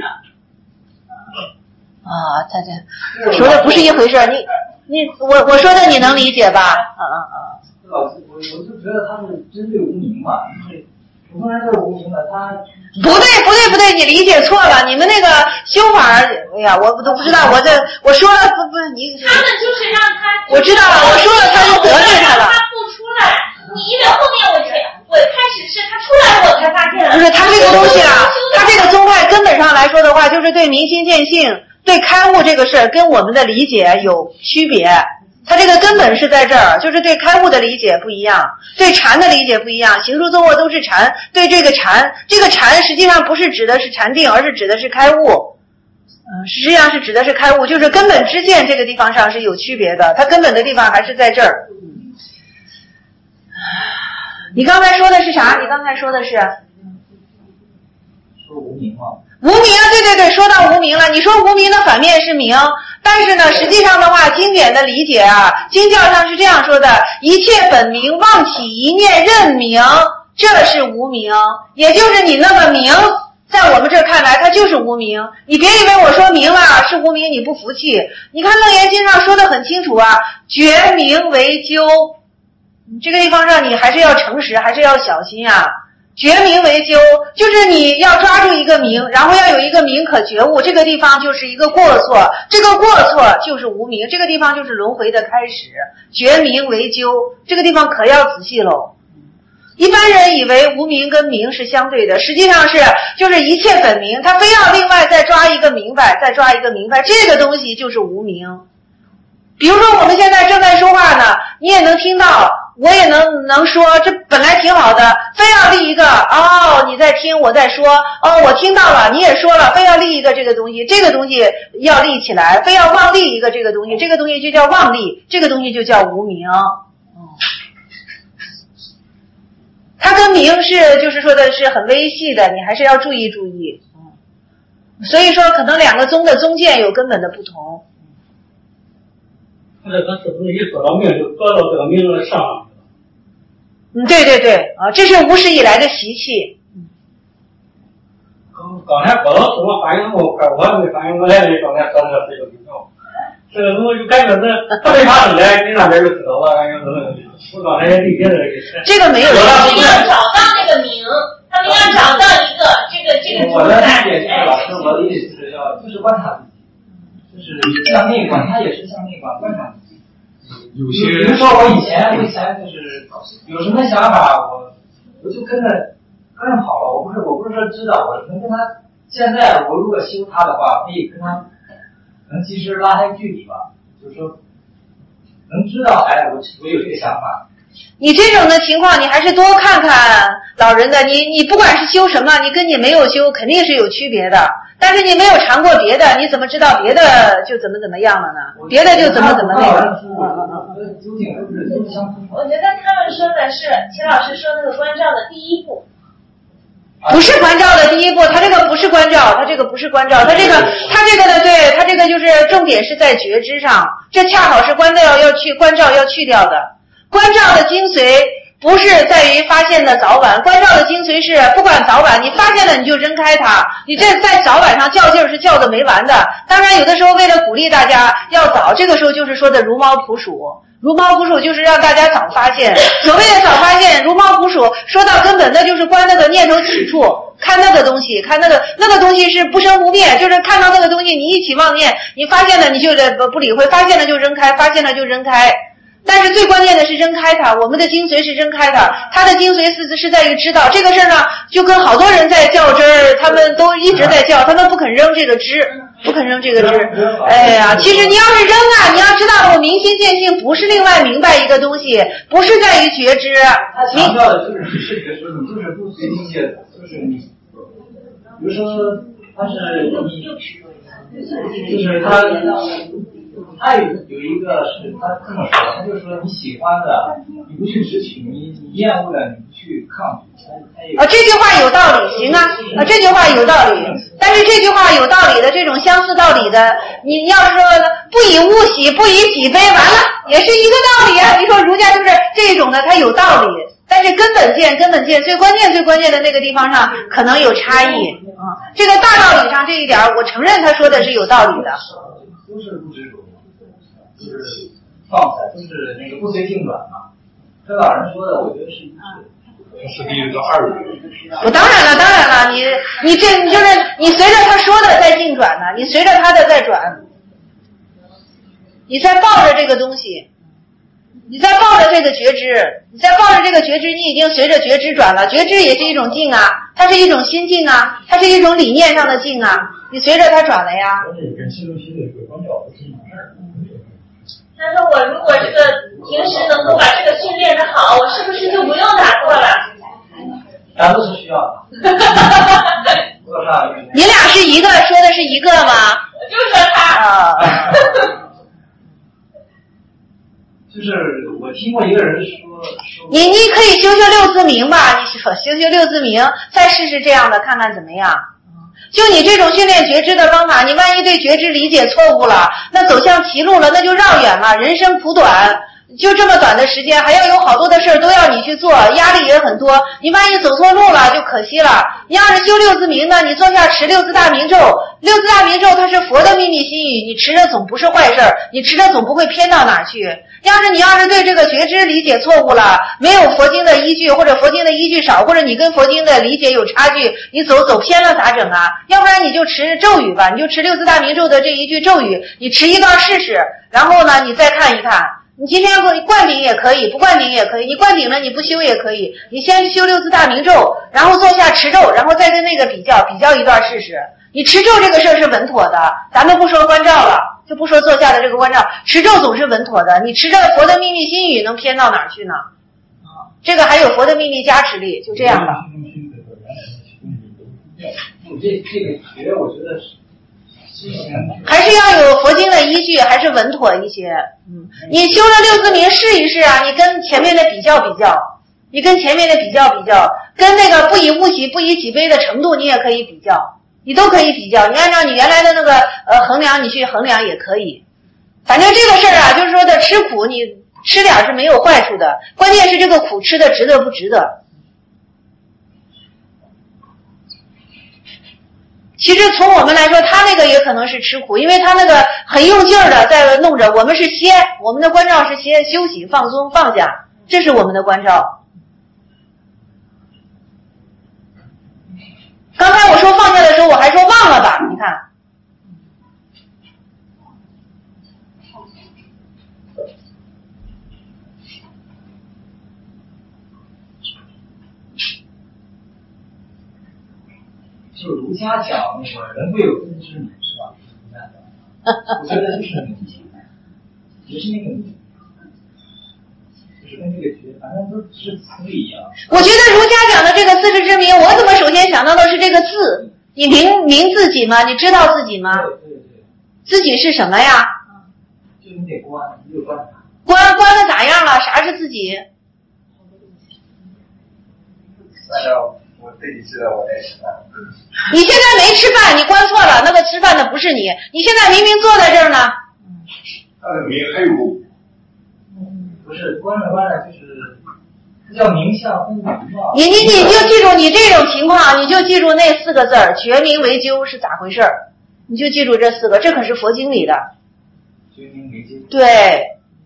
啊，他这说的不是一回事儿，你你我我说的你能理解吧？啊啊啊！ 老师，我我就觉得他是针对无名嘛，就是普通人就是无名的，他不对不对不对，你理解错了，你们那个修法，哎呀，我都不知道，我这我说了不不你。 他们就是让他。 我知道了，我说了他就得罪他了。 他不出来，你因为后面我才我开始是他出来我才发现了。 不是他这个东西啊，他这个宗派根本上来说的话，就是对明心见性。对开悟这个事儿跟我们的理解有区别，它这个根本是在这儿，就是对开悟的理解不一样，对禅的理解不一样，行住坐卧都是禅，对这个禅，这个禅实际上不是指的是禅定，而是指的是开悟，嗯，实际上是指的是开悟，就是根本知见这个地方上是有区别的，它根本的地方还是在这儿。你刚才说的是啥？你刚才说的是？ 说无名嘛。 无名啊，对对对，说到无名了。你说无名的反面是名，但是呢，实际上的话，经典的理解啊，经教上是这样说的：一切本名，妄起一念认名，这是无名。也就是你那个名，在我们这儿看来，它就是无名。你别以为我说名啊是无名，你不服气。你看《楞严经》上说的很清楚啊，觉名为究。这个地方上你还是要诚实，还是要小心啊。觉名为究，就是你要抓住一个名，然后要有一个名可觉悟，这个地方就是一个过错，这个过错就是无名，这个地方就是轮回的开始。觉名为究，这个地方可要仔细喽。一般人以为无名跟名是相对的，实际上是就是一切本名，他非要另外再抓一个明白，再抓一个明白，这个东西就是无名。比如说我们现在正在说话呢，你也能听到，我也能能说，这本来挺好的，非要立一个哦，你在听我在说，哦，我听到了，你也说了，非要立一个这个东西，这个东西要立起来，非要妄立一个这个东西，这个东西就叫妄立，这个东西就叫无名。嗯它跟名是就是说的是很微细的，你还是要注意注意。嗯，所以说可能两个宗的宗见有根本的不同。 或者他是不是一说到名就搁到这个名字上？ 嗯，对对对，啊，这是无始以来的习气。 刚刚才郭老师我反应那么快，我还没反应过来呢，刚才说那个这个比较，这个东西就感觉是他没发出来，你那边就知道了，感觉是我刚才也理解了这个。 这个没有。 他们要找到那个名，他们要找到一个这个这个主宰。我的理解就是老师，我的意思是要就是观察自己。就是向内观，他也是向内观观察自己。有些，比如说我以前，我以前就是有什么想法，我我就跟着跟着跑了。我不是我不是说知道，我能跟他。现在我如果修他的话，可以跟他能及时拉开距离吧。就是说，能知道，哎，我我有这个想法。 你这种的情况，你还是多看看老人的。你你不管是修什么，你跟你没有修肯定是有区别的。但是你没有尝过别的，你怎么知道别的就怎么怎么样了呢？别的就怎么怎么那个。 我觉得他们说的是秦老师说那个关照的第一步。 不是关照的第一步，他这个不是关照，他这个不是关照，他这个他这个的对，他这个就是重点是在觉知上，这恰好是关照要去关照要去掉的。关照的精髓不是在于发现的早晚，关照的精髓是不管早晚，你发现了你就扔开它，你这在早晚上较劲儿是较的没完的。当然有的时候为了鼓励大家要早，这个时候就是说的如猫扑鼠。如猫扑鼠就是让大家早发现，所谓的早发现，如猫扑鼠，说到根本，那就是观那个念头起处，看那个东西，看那个那个东西是不生不灭，就是看到那个东西，你一起妄念，你发现了你就不不理会，发现了就扔开，发现了就扔开。但是最关键的是扔开它，我们的精髓是扔开它，它的精髓是是在于知道这个事儿呢，就跟好多人在较真儿，他们都一直在较，他们不肯扔这个枝，不肯扔这个枝。哎呀，其实你要是扔啊，你要知道我明心见性不是另外明白一个东西，不是在于觉知。 他强调的就是是觉知，你就是不随意界的，就是你，比如说他是你，就是他。他有有一个是他这么说，他就说你喜欢的你不去执取，你你厌恶的你不去抗拒。 啊，这句话有道理，行啊，啊，这句话有道理。但是这句话有道理的这种相似道理的，你要是说不以物喜，不以己悲，完了也是一个道理啊。你说儒家就是这种的，它有道理，但是根本见根本见最关键最关键的那个地方上可能有差异啊。这个大道理上这一点，我承认他说的是有道理的。 都是不执着。就是放在，就是那个不随境转嘛。这老人说的，我觉得是一致。 是第一个二语。 我当然了，当然了，你你这你就是你随着他说的在境转呢，你随着他的在转，你在抱着这个东西，你在抱着这个觉知，你在抱着这个觉知，你已经随着觉知转了。觉知也是一种境啊，它是一种心境啊，它是一种理念上的境啊，你随着它转了呀。 而且跟心中心的这个关照不是一码事儿。 他说我如果这个平时能够把这个训练的好，我是不是就不用打坐了？ 打坐是需要的。 你俩是一个说的是一个吗？ 我就说他。 啊。 就是我听过一个人说，说你你可以修修六字明吧，你说修修六字明，再试试这样的，看看怎么样。就你这种训练觉知的方法，你万一对觉知理解错误了，那走向歧路了，那就绕远了。人生苦短，就这么短的时间，还要有好多的事儿都要你去做，压力也很多。你万一走错路了，就可惜了。你要是修六字明呢，你坐下持六字大明咒，六字大明咒它是佛的秘密心语，你持着总不是坏事儿，你持着总不会偏到哪儿去。要是你要是对这个觉知理解错误了，没有佛经的依据，或者佛经的依据少，或者你跟佛经的理解有差距，你走走偏了咋整啊？要不然你就持咒语吧，你就持六字大明咒的这一句咒语，你持一段试试，然后呢你再看一看。你今天你灌顶也可以，不灌顶也可以，你灌顶了你不修也可以，你先修六字大明咒，然后坐下持咒，然后再跟那个比较比较一段试试。你持咒这个事儿是稳妥的，咱们不说关照了，就不说坐下的这个关照，持咒总是稳妥的。你持着佛的秘密心语能偏到哪儿去呢？啊，这个还有佛的秘密加持力，就这样吧。 这这个学我觉得是。 还是要有佛经的依据，还是稳妥一些。嗯，你修了六字明试一试啊，你跟前面的比较比较， 你跟前面的比较比较，跟那个不以物喜不以己悲的程度你也可以比较，你都可以比较，你按照你原来的那个呃衡量你去衡量也可以。反正这个事儿啊，就是说的吃苦你吃点是没有坏处的，关键是这个苦吃的值得不值得。其实从我们来说，他那个也可能是吃苦，因为他那个很用劲儿的在弄着，我们是歇，我们的关照是歇，休息、放松、放下，这是我们的关照。刚才我说放下的时候，我还说忘了吧，你看。 就是儒家讲那个人贵有分之明是吧？我觉得就是那个明，也是那个明，就是跟这个学，反正都是词一样。 我觉得儒家讲的这个四时之明，我怎么首先想到的是这个字？你明明自己吗？你知道自己吗？ 对对对。 自己是什么呀？ 就你得观，你得观察。 观观的咋样了？啥是自己？ 按照我自己知道我在吃饭。 你现在没吃饭，你观错了，那个吃饭的不是你，你现在明明坐在这儿呢。 但是明还有路。 嗯，不是观着观着就是这叫明相分明嘛。 你你你就记住你这种情况，你就记住那四个字儿，觉明为究是咋回事儿？你就记住这四个，这可是佛经里的。 觉明为究。 对。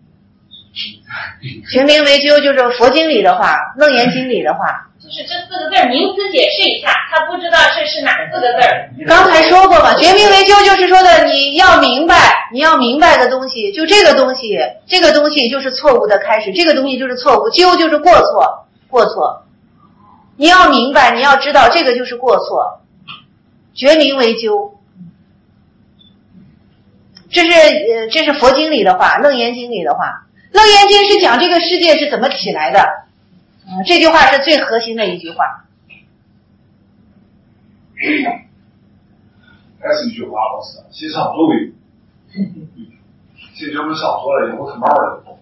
觉明为究就是佛经里的话，楞严经里的话。 就是这四个字儿，名词解释一下，他不知道这是哪四个字儿。 刚才说过嘛，觉明为究就是说的你要明白，你要明白的东西，就这个东西，这个东西就是错误的开始，这个东西就是错误，究就是过错，过错。你要明白，你要知道这个就是过错，觉明为究。这是呃，这是佛经里的话，楞严经里的话，楞严经是讲这个世界是怎么起来的。嗯，这句话是最核心的一句话。 还是一句话，老师，先上座位。这节目上座了以后，他慢慢的走。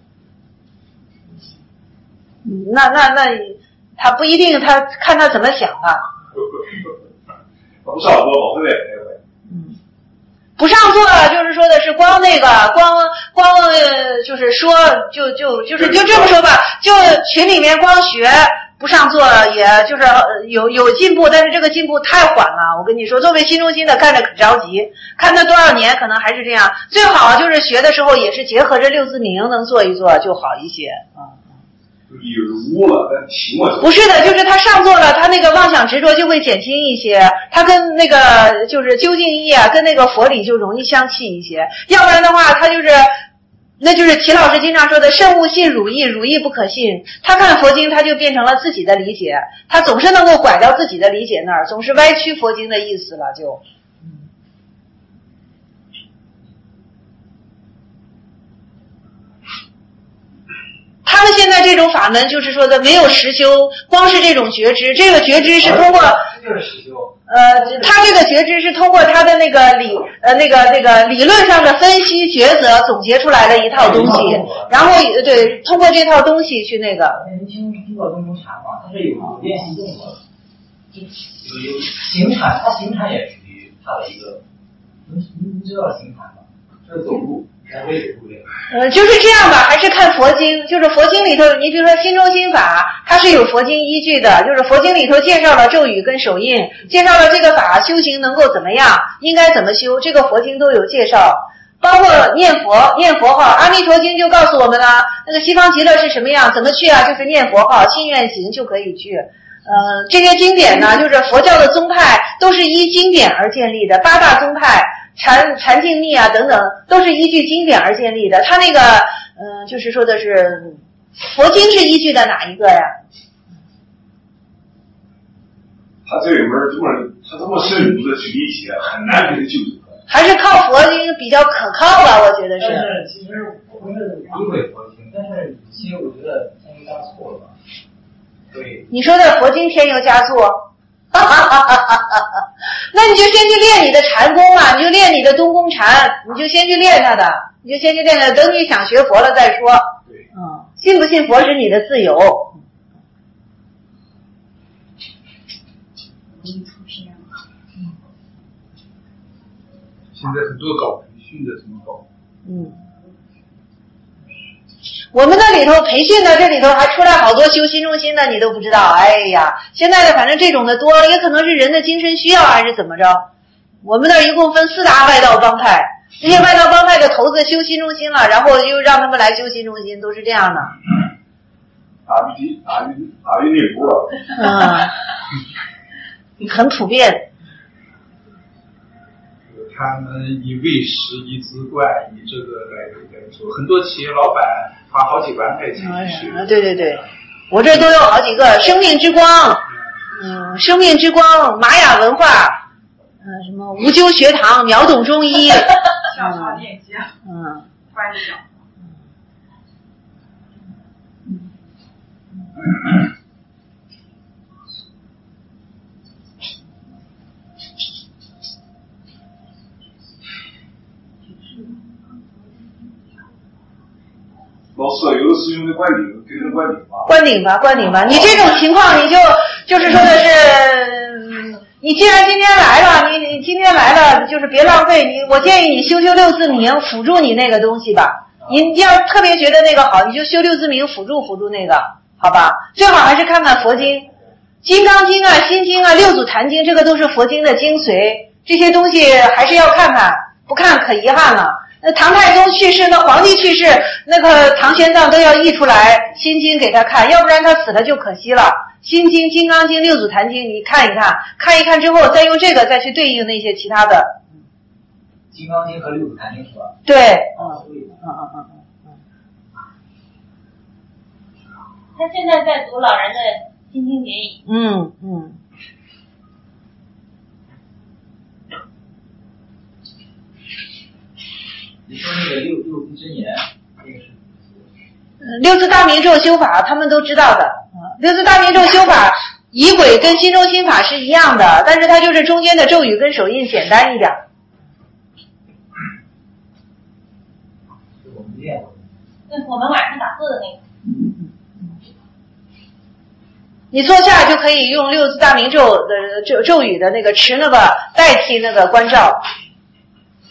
嗯，那那那，他不一定，他看他怎么想啊。 他不上座，老是这个。 嗯，不上座就是说的是光那个光光呃，就是说就就就是就这么说吧，就群里面光学不上座，也就是有有进步，但是这个进步太缓了。我跟你说，作为新中心的看着可着急，看他多少年可能还是这样。最好就是学的时候也是结合着六字明能做一做就好一些啊。 有污了，但停了。 不是的，就是他上座了，他那个妄想执着就会减轻一些，他跟那个就是究竟义啊，跟那个佛理就容易相契一些。要不然的话，他就是，那就是齐老师经常说的“慎勿信汝意，汝意不可信”。他看佛经，他就变成了自己的理解，他总是能够拐到自己的理解那儿，总是歪曲佛经的意思了，就。他们现在这种法门就是说的没有实修，光是这种觉知，这个觉知是通过， 就是实修。 呃，他这个觉知是通过他的那个理呃那个那个理论上的分析抉择总结出来的一套东西，然后对通过这套东西去那个。 您听听过东中禅吗？它是有练习动作的，就有有行禅，它行禅也属于它的一个，您您知道行禅吗？就是走路。 呃，就是这样吧，还是看佛经，就是佛经里头，你比如说心中心法，它是有佛经依据的，就是佛经里头介绍了咒语跟手印，介绍了这个法修行能够怎么样，应该怎么修，这个佛经都有介绍。包括念佛，念佛号，阿弥陀经就告诉我们了，那个西方极乐是什么样，怎么去啊？就是念佛号，信愿行就可以去。呃，这些经典呢，就是佛教的宗派都是依经典而建立的，八大宗派。禅禅净密啊等等都是依据经典而建立的，他那个嗯、呃，就是说的是佛经是依据的哪一个呀？ 他这里面这么他这么深入的去理解，很难给他纠正。 还是靠佛经比较可靠吧，我觉得是。 但是其实我不是诋毁佛经，但是有些我觉得添油加醋了吧。对。 你说的佛经添油加醋？哈哈哈哈哈哈！那你就先去练你的禅功嘛，你就练你的东宫禅，你就先去练它的，你就先去练它，等你想学佛了再说。 对， 嗯，信不信佛是你的自由。 现在很多搞培训的怎么搞？ 嗯，我们那里头培训的这里头还出来好多修心中心的，你都不知道。哎呀，现在的反正这种的多，也可能是人的精神需要还是怎么着。我们那儿一共分四大外道帮派，这些外道帮派的头子修心中心了，然后又让他们来修心中心，都是这样的。 打鱼打鱼打鱼内部了。 嗯，很普遍。 他们以为师以资冠以这个来来做，很多企业老板花好几万块钱去。 啊，对对对，我这都有好几个生命之光，嗯，生命之光，玛雅文化，嗯、呃，什么无灸学堂，秒懂中医， 小茶店家， 嗯， 关小。 老师，有的师兄的观点给人观点吧。 观顶吧，观顶吧。你这种情况，你就就是说的是，你既然今天来了，你你今天来了，就是别浪费你。我建议你修修六字明，辅助你那个东西吧。你要特别觉得那个好，你就修六字明辅助辅助那个，好吧？最好还是看看佛经，金刚经啊、心经啊、六祖坛经，这个都是佛经的精髓，这些东西还是要看看，不看可遗憾了。那唐太宗去世，那皇帝去世，那个唐玄奘都要译出来心经给他看，要不然他死了就可惜了。心经、金刚经、六祖坛经你看一看，看一看之后再用这个再去对应那些其他的。 金刚经和六祖坛经是吧？ 对，嗯嗯嗯嗯嗯。 他现在在读老人的心经解语。 嗯嗯。 你说那个六六字真言，那个是？ 六字大明咒修法，他们都知道的。六字大明咒修法，仪轨跟心中心法是一样的，但是它就是中间的咒语跟手印简单一点。 我们练过。 对，我们晚上打坐的那个。 你坐下就可以用六字大明咒的咒咒语的那个持那个代替那个关照。